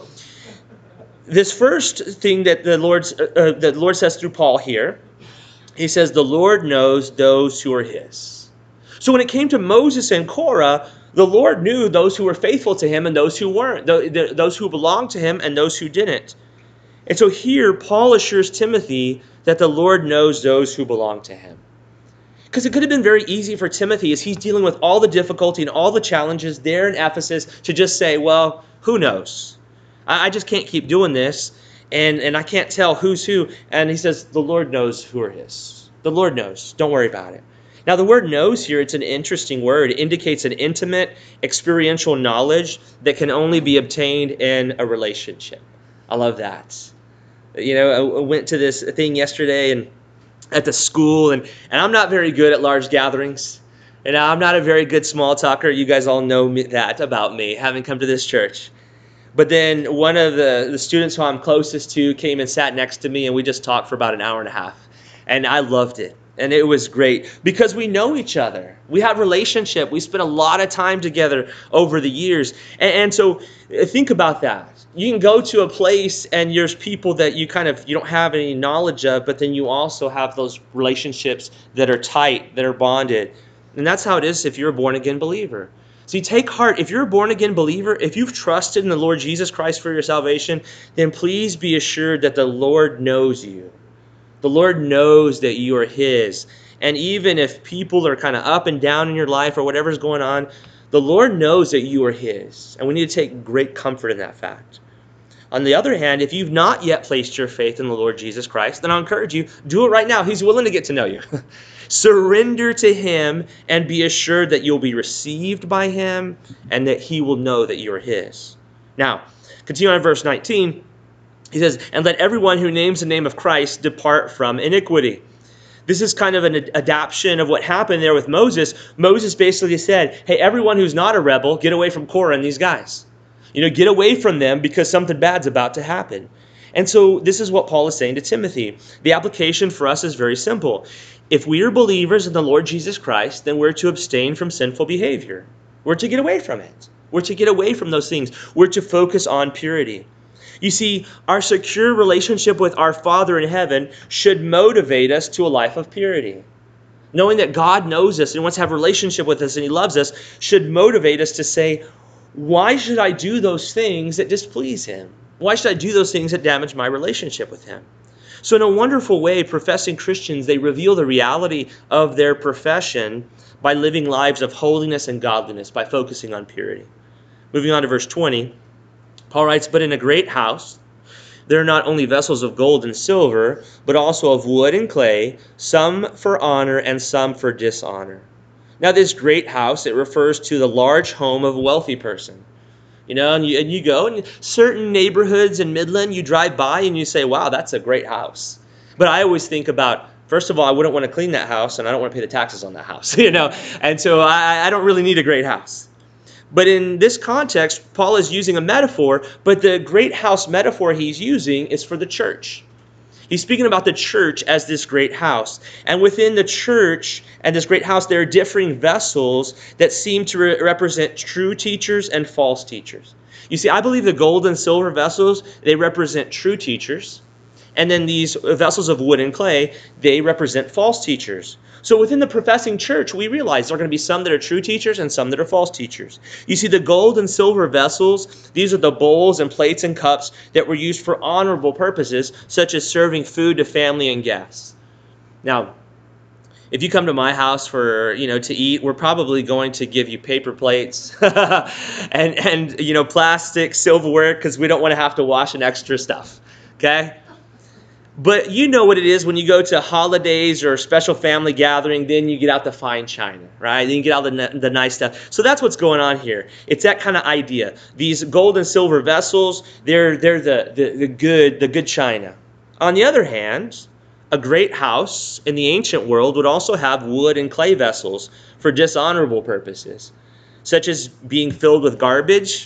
this first thing that the Lord's, uh, uh, the Lord says through Paul here, he says, the Lord knows those who are his. So when it came to Moses and Korah, the Lord knew those who were faithful to him and those who weren't, those who belonged to him and those who didn't. And so here, Paul assures Timothy that the Lord knows those who belong to him. Because it could have been very easy for Timothy, as he's dealing with all the difficulty and all the challenges there in Ephesus, to just say, well, who knows? I, I just can't keep doing this, and, and I can't tell who's who. And he says, the Lord knows who are his. The Lord knows. Don't worry about it. Now, the word knows here, it's an interesting word. It indicates an intimate, experiential knowledge that can only be obtained in a relationship. I love that. You know, I went to this thing yesterday and at the school, and, and I'm not very good at large gatherings. And I'm not a very good small talker. You guys all know me, that about me, having come to this church. But then one of the, the students who I'm closest to came and sat next to me, and we just talked for about an hour and a half. And I loved it. And it was great because we know each other. We have relationship. We spent a lot of time together over the years. And, and so think about that. You can go to a place and there's people that you kind of, you don't have any knowledge of, but then you also have those relationships that are tight, that are bonded. And that's how it is if you're a born-again believer. So you take heart. If you're a born-again believer, if you've trusted in the Lord Jesus Christ for your salvation, then please be assured that the Lord knows you. The Lord knows that you are his. And even if people are kind of up and down in your life or whatever's going on, the Lord knows that you are his. And we need to take great comfort in that fact. On the other hand, if you've not yet placed your faith in the Lord Jesus Christ, then I'll encourage you, do it right now. He's willing to get to know you. Surrender to him and be assured that you'll be received by him and that he will know that you are his. Now, continue on verse nineteen. He says, and let everyone who names the name of Christ depart from iniquity. This is kind of an adaptation of what happened there with Moses. Moses basically said, hey, everyone who's not a rebel, get away from Korah and these guys. You know, get away from them because something bad's about to happen. And so this is what Paul is saying to Timothy. The application for us is very simple. If we are believers in the Lord Jesus Christ, then we're to abstain from sinful behavior. We're to get away from it. We're to get away from those things. We're to focus on purity. You see, our secure relationship with our Father in heaven should motivate us to a life of purity. Knowing that God knows us and wants to have a relationship with us and he loves us should motivate us to say, why should I do those things that displease him? Why should I do those things that damage my relationship with him? So in a wonderful way, professing Christians, they reveal the reality of their profession by living lives of holiness and godliness, by focusing on purity. Moving on to verse twenty. Paul writes, but in a great house, there are not only vessels of gold and silver, but also of wood and clay, some for honor and some for dishonor. Now this great house, it refers to the large home of a wealthy person. You know, and you, and you go in certain neighborhoods in Midland, you drive by and you say, wow, that's a great house. But I always think about, first of all, I wouldn't want to clean that house and I don't want to pay the taxes on that house, you know. And so I, I don't really need a great house. But in this context, Paul is using a metaphor, but the great house metaphor he's using is for the church. He's speaking about the church as this great house. And within the church and this great house, there are differing vessels that seem to re- represent true teachers and false teachers. You see, I believe the gold and silver vessels, they represent true teachers. And then these vessels of wood and clay, they represent false teachers. So within the professing church, we realize there are going to be some that are true teachers and some that are false teachers. You see, the gold and silver vessels, these are the bowls and plates and cups that were used for honorable purposes, such as serving food to family and guests. Now, if you come to my house for, you know, to eat, we're probably going to give you paper plates and, and, you know, plastic silverware because we don't want to have to wash an extra stuff, okay? But you know what it is when you go to holidays or a special family gathering, then you get out the fine china, right? Then you get out the, the nice stuff. So that's what's going on here. It's that kind of idea. These gold and silver vessels, they're, they're the, the, the good, the good china. On the other hand, a great house in the ancient world would also have wood and clay vessels for dishonorable purposes, such as being filled with garbage,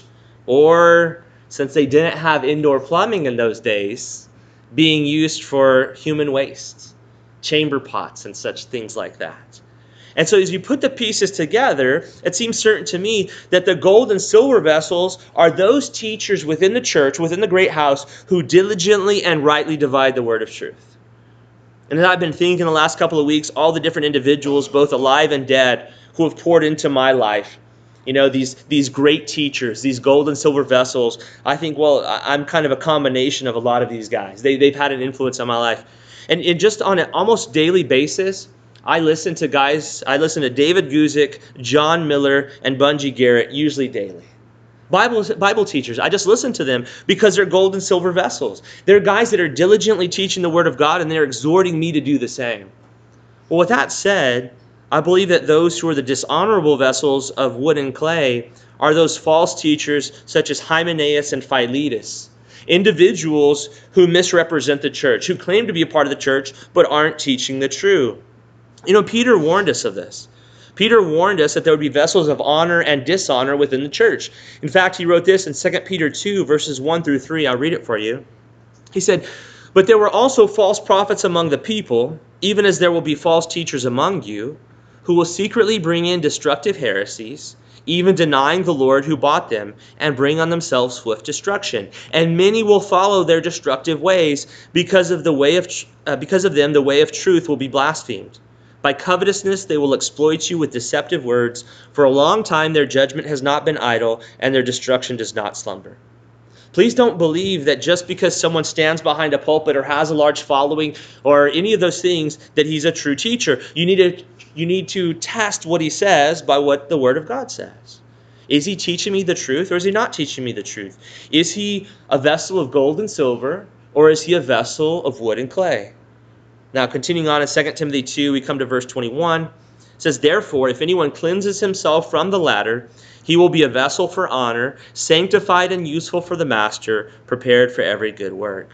or, since they didn't have indoor plumbing in those days, being used for human waste, chamber pots and such things like that. And so as you put the pieces together, it seems certain to me that the gold and silver vessels are those teachers within the church, within the great house, who diligently and rightly divide the word of truth. And as I've been thinking the last couple of weeks, all the different individuals, both alive and dead, who have poured into my life, you know, these these great teachers, these gold and silver vessels, I think, well, I'm kind of a combination of a lot of these guys. They, they've had an influence on my life. And, and just on an almost daily basis, I listen to guys, I listen to David Guzik, John Miller, and Bungie Garrett, usually daily. Bible, Bible teachers, I just listen to them because they're gold and silver vessels. They're guys that are diligently teaching the Word of God, and they're exhorting me to do the same. Well, with that said, I believe that those who are the dishonorable vessels of wood and clay are those false teachers such as Hymenaeus and Philetus, individuals who misrepresent the church, who claim to be a part of the church but aren't teaching the truth. You know, Peter warned us of this. Peter warned us that there would be vessels of honor and dishonor within the church. In fact, he wrote this in Second Peter two, verses one through three. I'll read it for you. He said, "But there were also false prophets among the people, even as there will be false teachers among you, who will secretly bring in destructive heresies, even denying the Lord who bought them, and bring on themselves swift destruction. And many will follow their destructive ways. Because of the way of uh, because of them, the way of truth will be blasphemed. By covetousness they will exploit you with deceptive words. For a long time their judgment has not been idle, and their destruction does not slumber." Please don't believe that just because someone stands behind a pulpit or has a large following or any of those things that he's a true teacher. You need to, you need to test what he says by what the Word of God says. Is he teaching me the truth, or is he not teaching me the truth? Is he a vessel of gold and silver, or is he a vessel of wood and clay? Now, continuing on in Second Timothy two, we come to verse twenty-one. It says, "Therefore, if anyone cleanses himself from the latter, he will be a vessel for honor, sanctified and useful for the master, prepared for every good work."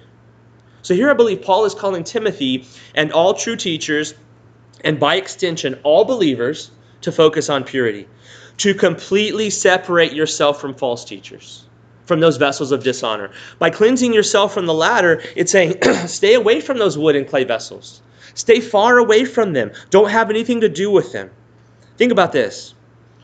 So here I believe Paul is calling Timothy and all true teachers, and by extension all believers, to focus on purity, to completely separate yourself from false teachers, from those vessels of dishonor. By cleansing yourself from the latter, it's saying stay away from those wood and clay vessels. Stay far away from them. Don't have anything to do with them. Think about this.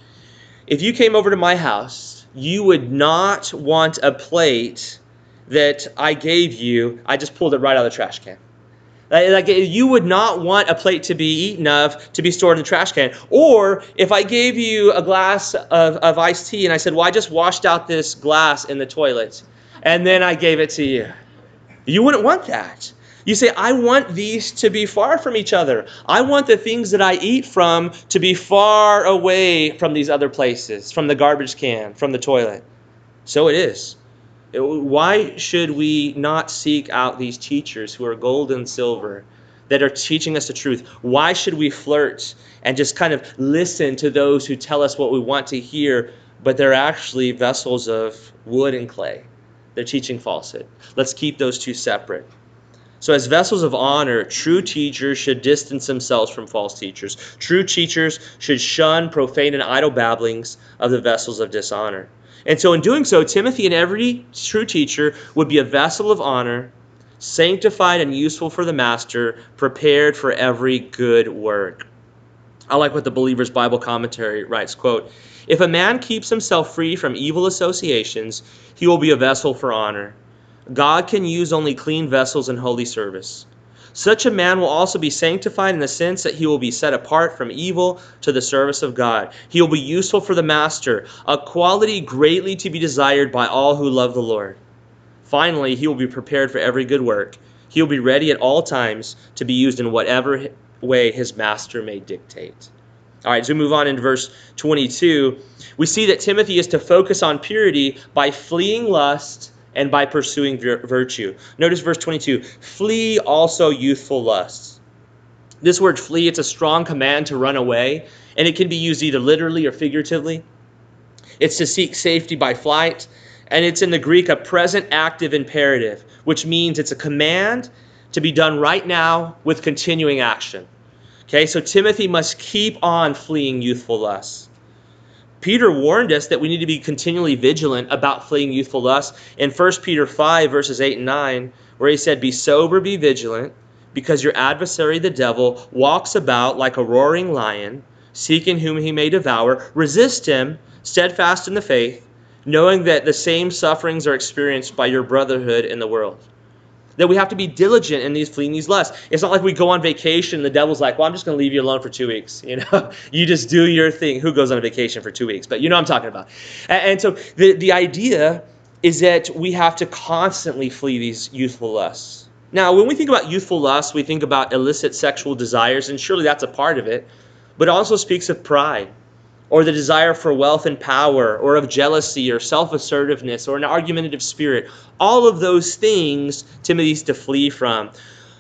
If you came over to my house, you would not want a plate that I gave you. I just pulled it right out of the trash can. Like, you would not want a plate to be eaten of to be stored in the trash can. Or if I gave you a glass of, of iced tea and I said, well, I just washed out this glass in the toilet, and then I gave it to you. You wouldn't want that. You say, I want these to be far from each other. I want the things that I eat from to be far away from these other places, from the garbage can, from the toilet. So it is. Why should we not seek out these teachers who are gold and silver, that are teaching us the truth? Why should we flirt and just kind of listen to those who tell us what we want to hear, but they're actually vessels of wood and clay? They're teaching falsehood. Let's keep those two separate. So as vessels of honor, true teachers should distance themselves from false teachers. True teachers should shun profane and idle babblings of the vessels of dishonor. And so in doing so, Timothy and every true teacher would be a vessel of honor, sanctified and useful for the master, prepared for every good work. I like what the Believer's Bible Commentary writes, quote, "If a man keeps himself free from evil associations, he will be a vessel for honor. God can use only clean vessels in holy service. Such a man will also be sanctified in the sense that he will be set apart from evil to the service of God. He will be useful for the master, a quality greatly to be desired by all who love the Lord. Finally, he will be prepared for every good work. He will be ready at all times to be used in whatever way his master may dictate." All right, as we move on into verse twenty-two, we see that Timothy is to focus on purity by fleeing lust and by pursuing vir- virtue. Notice verse twenty-two, flee also youthful lusts. This word flee, it's a strong command to run away, and it can be used either literally or figuratively. It's to seek safety by flight, and it's in the Greek a present active imperative, which means it's a command to be done right now with continuing action. Okay, so Timothy must keep on fleeing youthful lusts. Peter warned us that we need to be continually vigilant about fleeing youthful lusts in First Peter five, verses eight and nine, where he said, be sober, be vigilant, because your adversary, the devil, walks about like a roaring lion, seeking whom he may devour. Resist him, steadfast in the faith, knowing that the same sufferings are experienced by your brotherhood in the world. That we have to be diligent in these fleeing these lusts. It's not like we go on vacation and the devil's like, well, I'm just going to leave you alone for two weeks. You know, you just do your thing. Who goes on a vacation for two weeks? But you know what I'm talking about. And, and so the, the idea is that we have to constantly flee these youthful lusts. Now, when we think about youthful lusts, we think about illicit sexual desires, and surely that's a part of it, but it also speaks of pride, or the desire for wealth and power, or of jealousy, or self-assertiveness, or an argumentative spirit. All of those things Timothy's to flee from.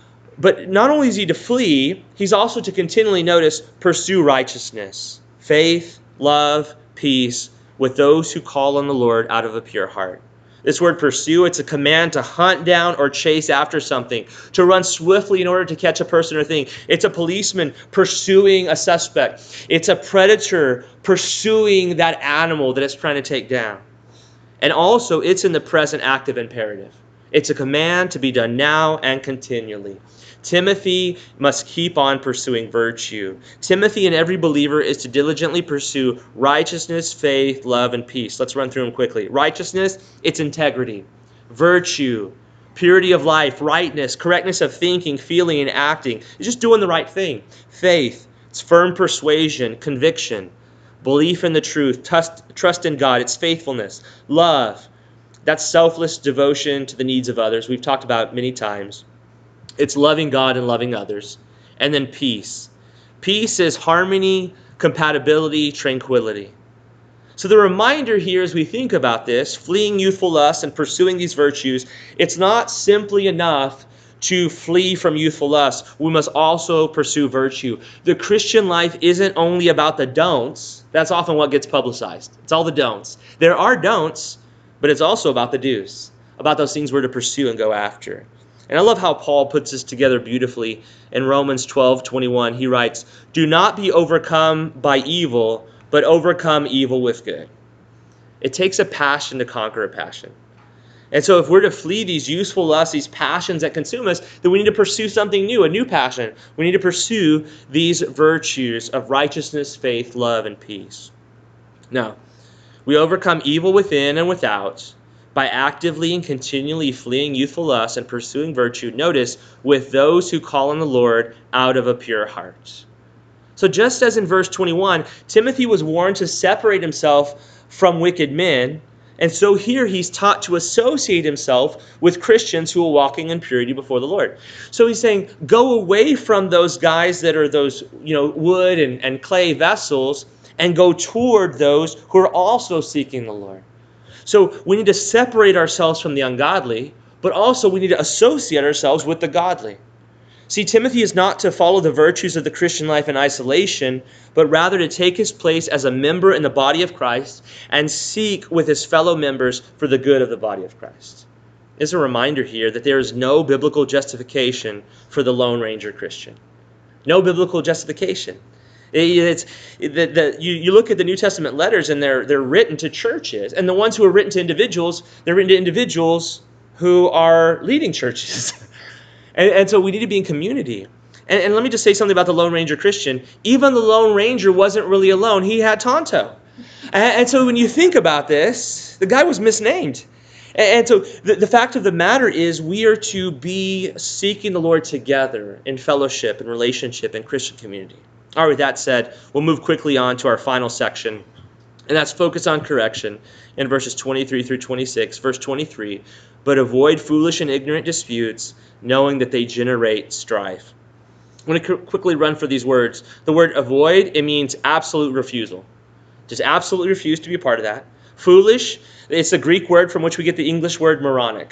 But not only is he to flee, he's also to continually, notice, pursue righteousness, faith, love, peace, with those who call on the Lord out of a pure heart. This word pursue, it's a command to hunt down or chase after something, to run swiftly in order to catch a person or thing. It's a policeman pursuing a suspect. It's a predator pursuing that animal that it's trying to take down. And also, it's in the present active imperative. It's a command to be done now and continually. Timothy must keep on pursuing virtue. Timothy and every believer is to diligently pursue righteousness, faith, love, and peace. Let's run through them quickly. Righteousness, it's integrity. Virtue, purity of life, rightness, correctness of thinking, feeling, and acting. It's just doing the right thing. Faith, it's firm persuasion, conviction, belief in the truth, trust, trust in God, it's faithfulness. Love, that's selfless devotion to the needs of others. We've talked about it many times. It's loving God and loving others. And then peace. Peace is harmony, compatibility, tranquility. So the reminder here as we think about this, fleeing youthful lust and pursuing these virtues, it's not simply enough to flee from youthful lust. We must also pursue virtue. The Christian life isn't only about the don'ts. That's often what gets publicized. It's all the don'ts. There are don'ts, but it's also about the do's, about those things we're to pursue and go after. And I love how Paul puts this together beautifully. In Romans twelve twenty-one, he writes, do not be overcome by evil, but overcome evil with good. It takes a passion to conquer a passion. And so if we're to flee these useful lusts, these passions that consume us, then we need to pursue something new, a new passion. We need to pursue these virtues of righteousness, faith, love, and peace. Now, we overcome evil within and without by actively and continually fleeing youthful lusts and pursuing virtue, notice, with those who call on the Lord out of a pure heart. So just as in verse twenty-one, Timothy was warned to separate himself from wicked men, and so here he's taught to associate himself with Christians who are walking in purity before the Lord. So he's saying, go away from those guys that are those, you know, wood and, and clay vessels, and go toward those who are also seeking the Lord. So we need to separate ourselves from the ungodly, but also we need to associate ourselves with the godly. See, Timothy is not to follow the virtues of the Christian life in isolation, but rather to take his place as a member in the body of Christ and seek with his fellow members for the good of the body of Christ. It's a reminder here that there is no biblical justification for the Lone Ranger Christian. No biblical justification. It's, the, the, you, you look at the New Testament letters and they're, they're written to churches. And the ones who are written to individuals, they're written to individuals who are leading churches. and, and so we need to be in community. And, and let me just say something about the Lone Ranger Christian. Even the Lone Ranger wasn't really alone. He had Tonto. And, and so when you think about this, the guy was misnamed. And, and so the, the fact of the matter is we are to be seeking the Lord together in fellowship and relationship and Christian community. All right, with that said, we'll move quickly on to our final section, and that's focus on correction in verses twenty-three through twenty-six. Verse twenty-three, but avoid foolish and ignorant disputes, knowing that they generate strife. I'm going to quickly run for these words. The word avoid, it means absolute refusal. Just absolutely refuse to be a part of that. Foolish, it's a Greek word from which we get the English word moronic.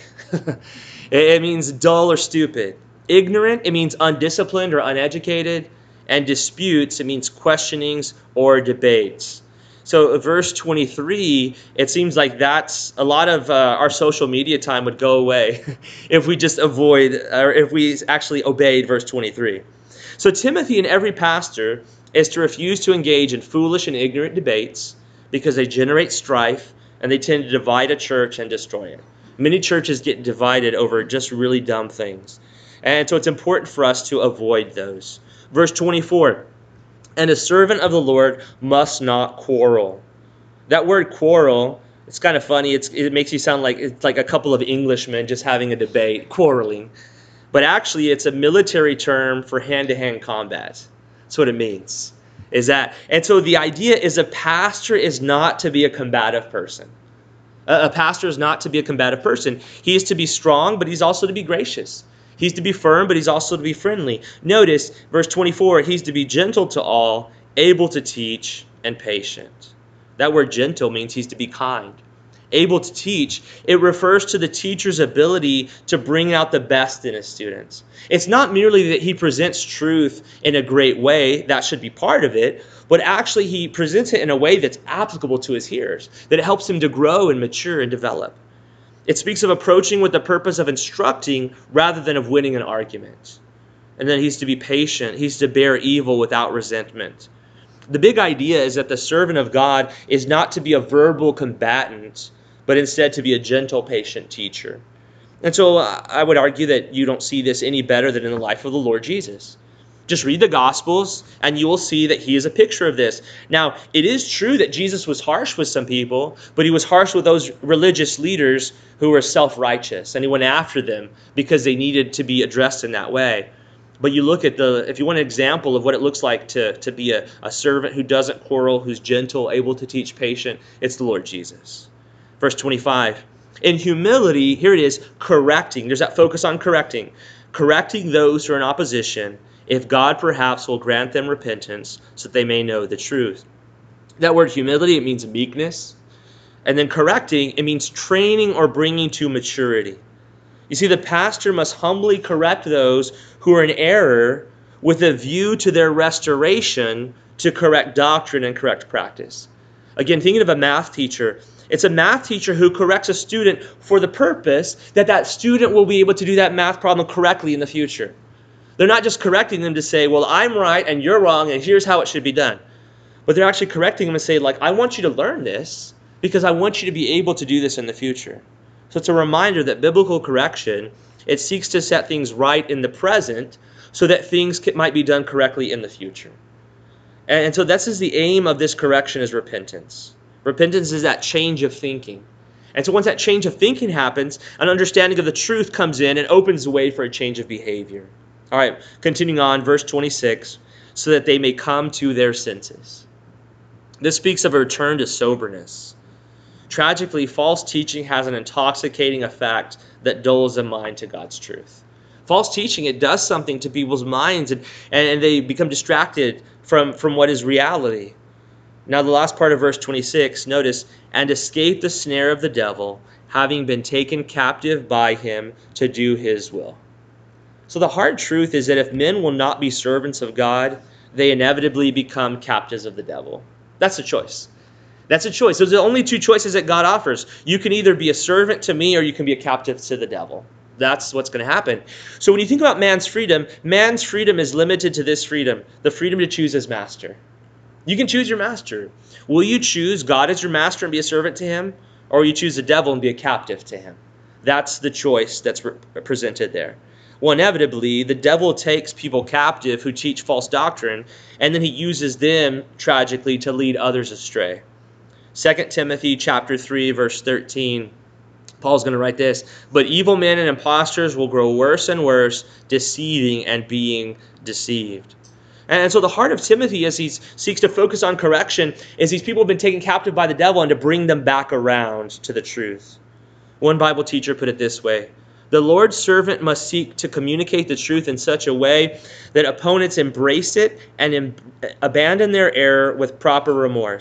It means dull or stupid. Ignorant, it means undisciplined or uneducated. And disputes, it means questionings or debates. So verse twenty-three, it seems like that's a lot of uh, our social media time would go away if we just avoid, or if we actually obeyed verse twenty-three. So Timothy and every pastor is to refuse to engage in foolish and ignorant debates because they generate strife and they tend to divide a church and destroy it. Many churches get divided over just really dumb things. And so it's important for us to avoid those. Verse twenty-four, and a servant of the Lord must not quarrel. That word quarrel, it's kind of funny. It's, it makes you sound like it's like a couple of Englishmen just having a debate, quarreling. But actually, it's a military term for hand-to-hand combat. That's what it means. Is that, and so the idea is a pastor is not to be a combative person. A, a pastor is not to be a combative person. He is to be strong, but he's also to be gracious. He's to be firm, but he's also to be friendly. Notice, verse twenty-four, he's to be gentle to all, able to teach, and patient. That word gentle means he's to be kind. Able to teach, it refers to the teacher's ability to bring out the best in his students. It's not merely that he presents truth in a great way, that should be part of it, but actually he presents it in a way that's applicable to his hearers, that it helps him to grow and mature and develop. It speaks of approaching with the purpose of instructing rather than of winning an argument. And then he's to be patient. He's to bear evil without resentment. The big idea is that the servant of God is not to be a verbal combatant, but instead to be a gentle, patient teacher. And so uh, I would argue that you don't see this any better than in the life of the Lord Jesus. Just read the Gospels, and you will see that he is a picture of this. Now, it is true that Jesus was harsh with some people, but he was harsh with those religious leaders who were self-righteous, and he went after them because they needed to be addressed in that way. But you look at the, if you want an example of what it looks like to, to be a, a servant who doesn't quarrel, who's gentle, able to teach, patient, it's the Lord Jesus. Verse twenty-five, in humility, here it is, correcting. There's that focus on correcting. Correcting those who are in opposition, if God perhaps will grant them repentance so that they may know the truth. That word humility, it means meekness. And then correcting, it means training or bringing to maturity. You see, the pastor must humbly correct those who are in error with a view to their restoration to correct doctrine and correct practice. Again, thinking of a math teacher, it's a math teacher who corrects a student for the purpose that that student will be able to do that math problem correctly in the future. They're not just correcting them to say, well, I'm right and you're wrong and here's how it should be done. But they're actually correcting them and say, like, I want you to learn this because I want you to be able to do this in the future. So it's a reminder that biblical correction, it seeks to set things right in the present so that things can, might be done correctly in the future. And, and so this is the aim of this correction is repentance. Repentance is that change of thinking. And so once that change of thinking happens, an understanding of the truth comes in and opens the way for a change of behavior. All right, continuing on, verse twenty-six, so that they may come to their senses. This speaks of a return to soberness. Tragically, false teaching has an intoxicating effect that dulls the mind to God's truth. False teaching, it does something to people's minds, and, and they become distracted from, from what is reality. Now, the last part of verse twenty-six, notice, and escape the snare of the devil, having been taken captive by him to do his will. So the hard truth is that if men will not be servants of God, they inevitably become captives of the devil. That's a choice. That's a choice. Those are the only two choices that God offers. You can either be a servant to me or you can be a captive to the devil. That's what's going to happen. So when you think about man's freedom, man's freedom is limited to this freedom, the freedom to choose his master. You can choose your master. Will you choose God as your master and be a servant to him? Or will you choose the devil and be a captive to him? That's the choice that's re- presented there. Well, inevitably, the devil takes people captive who teach false doctrine, and then he uses them, tragically, to lead others astray. Second Timothy chapter three, verse thirteen, Paul's going to write this, but evil men and impostors will grow worse and worse, deceiving and being deceived. And so the heart of Timothy, as he seeks to focus on correction, is these people have been taken captive by the devil and to bring them back around to the truth. One Bible teacher put it this way, the Lord's servant must seek to communicate the truth in such a way that opponents embrace it and em- abandon their error with proper remorse.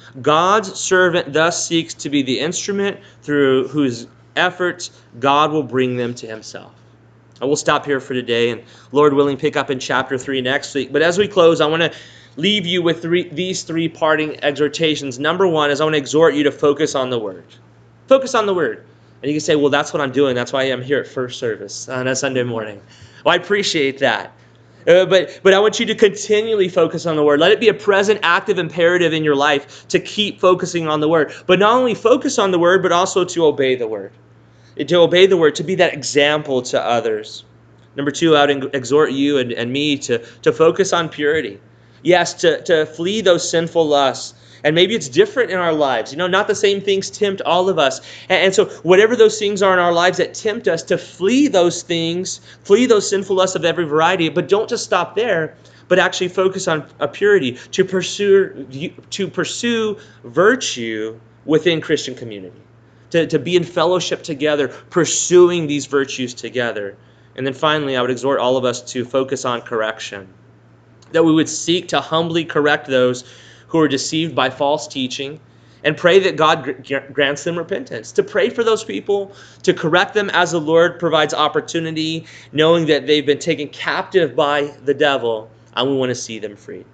God's servant thus seeks to be the instrument through whose efforts God will bring them to himself. I will stop here for today, and Lord willing, pick up in chapter three next week. But as we close, I want to leave you with three, these three parting exhortations. Number one is I want to exhort you to focus on the Word. Focus on the Word. And you can say, well, that's what I'm doing. That's why I'm here at first service on a Sunday morning. Well, I appreciate that. Uh, but but I want you to continually focus on the Word. Let it be a present, active imperative in your life to keep focusing on the Word. But not only focus on the Word, but also to obey the Word. To obey the Word, to be that example to others. Number two, I would exhort you and, and me to, to focus on purity. Yes, to, to flee those sinful lusts. And maybe it's different in our lives. You know, not the same things tempt all of us. And, and so whatever those things are in our lives that tempt us, to flee those things, flee those sinful lusts of every variety, but don't just stop there, but actually focus on a purity, to pursue, to pursue virtue within Christian community. To, to be in fellowship together, pursuing these virtues together. And then finally, I would exhort all of us to focus on correction. That we would seek to humbly correct those who are deceived by false teaching and pray that God gr- grants them repentance. To pray for those people, to correct them as the Lord provides opportunity, knowing that they've been taken captive by the devil, and we want to see them freed.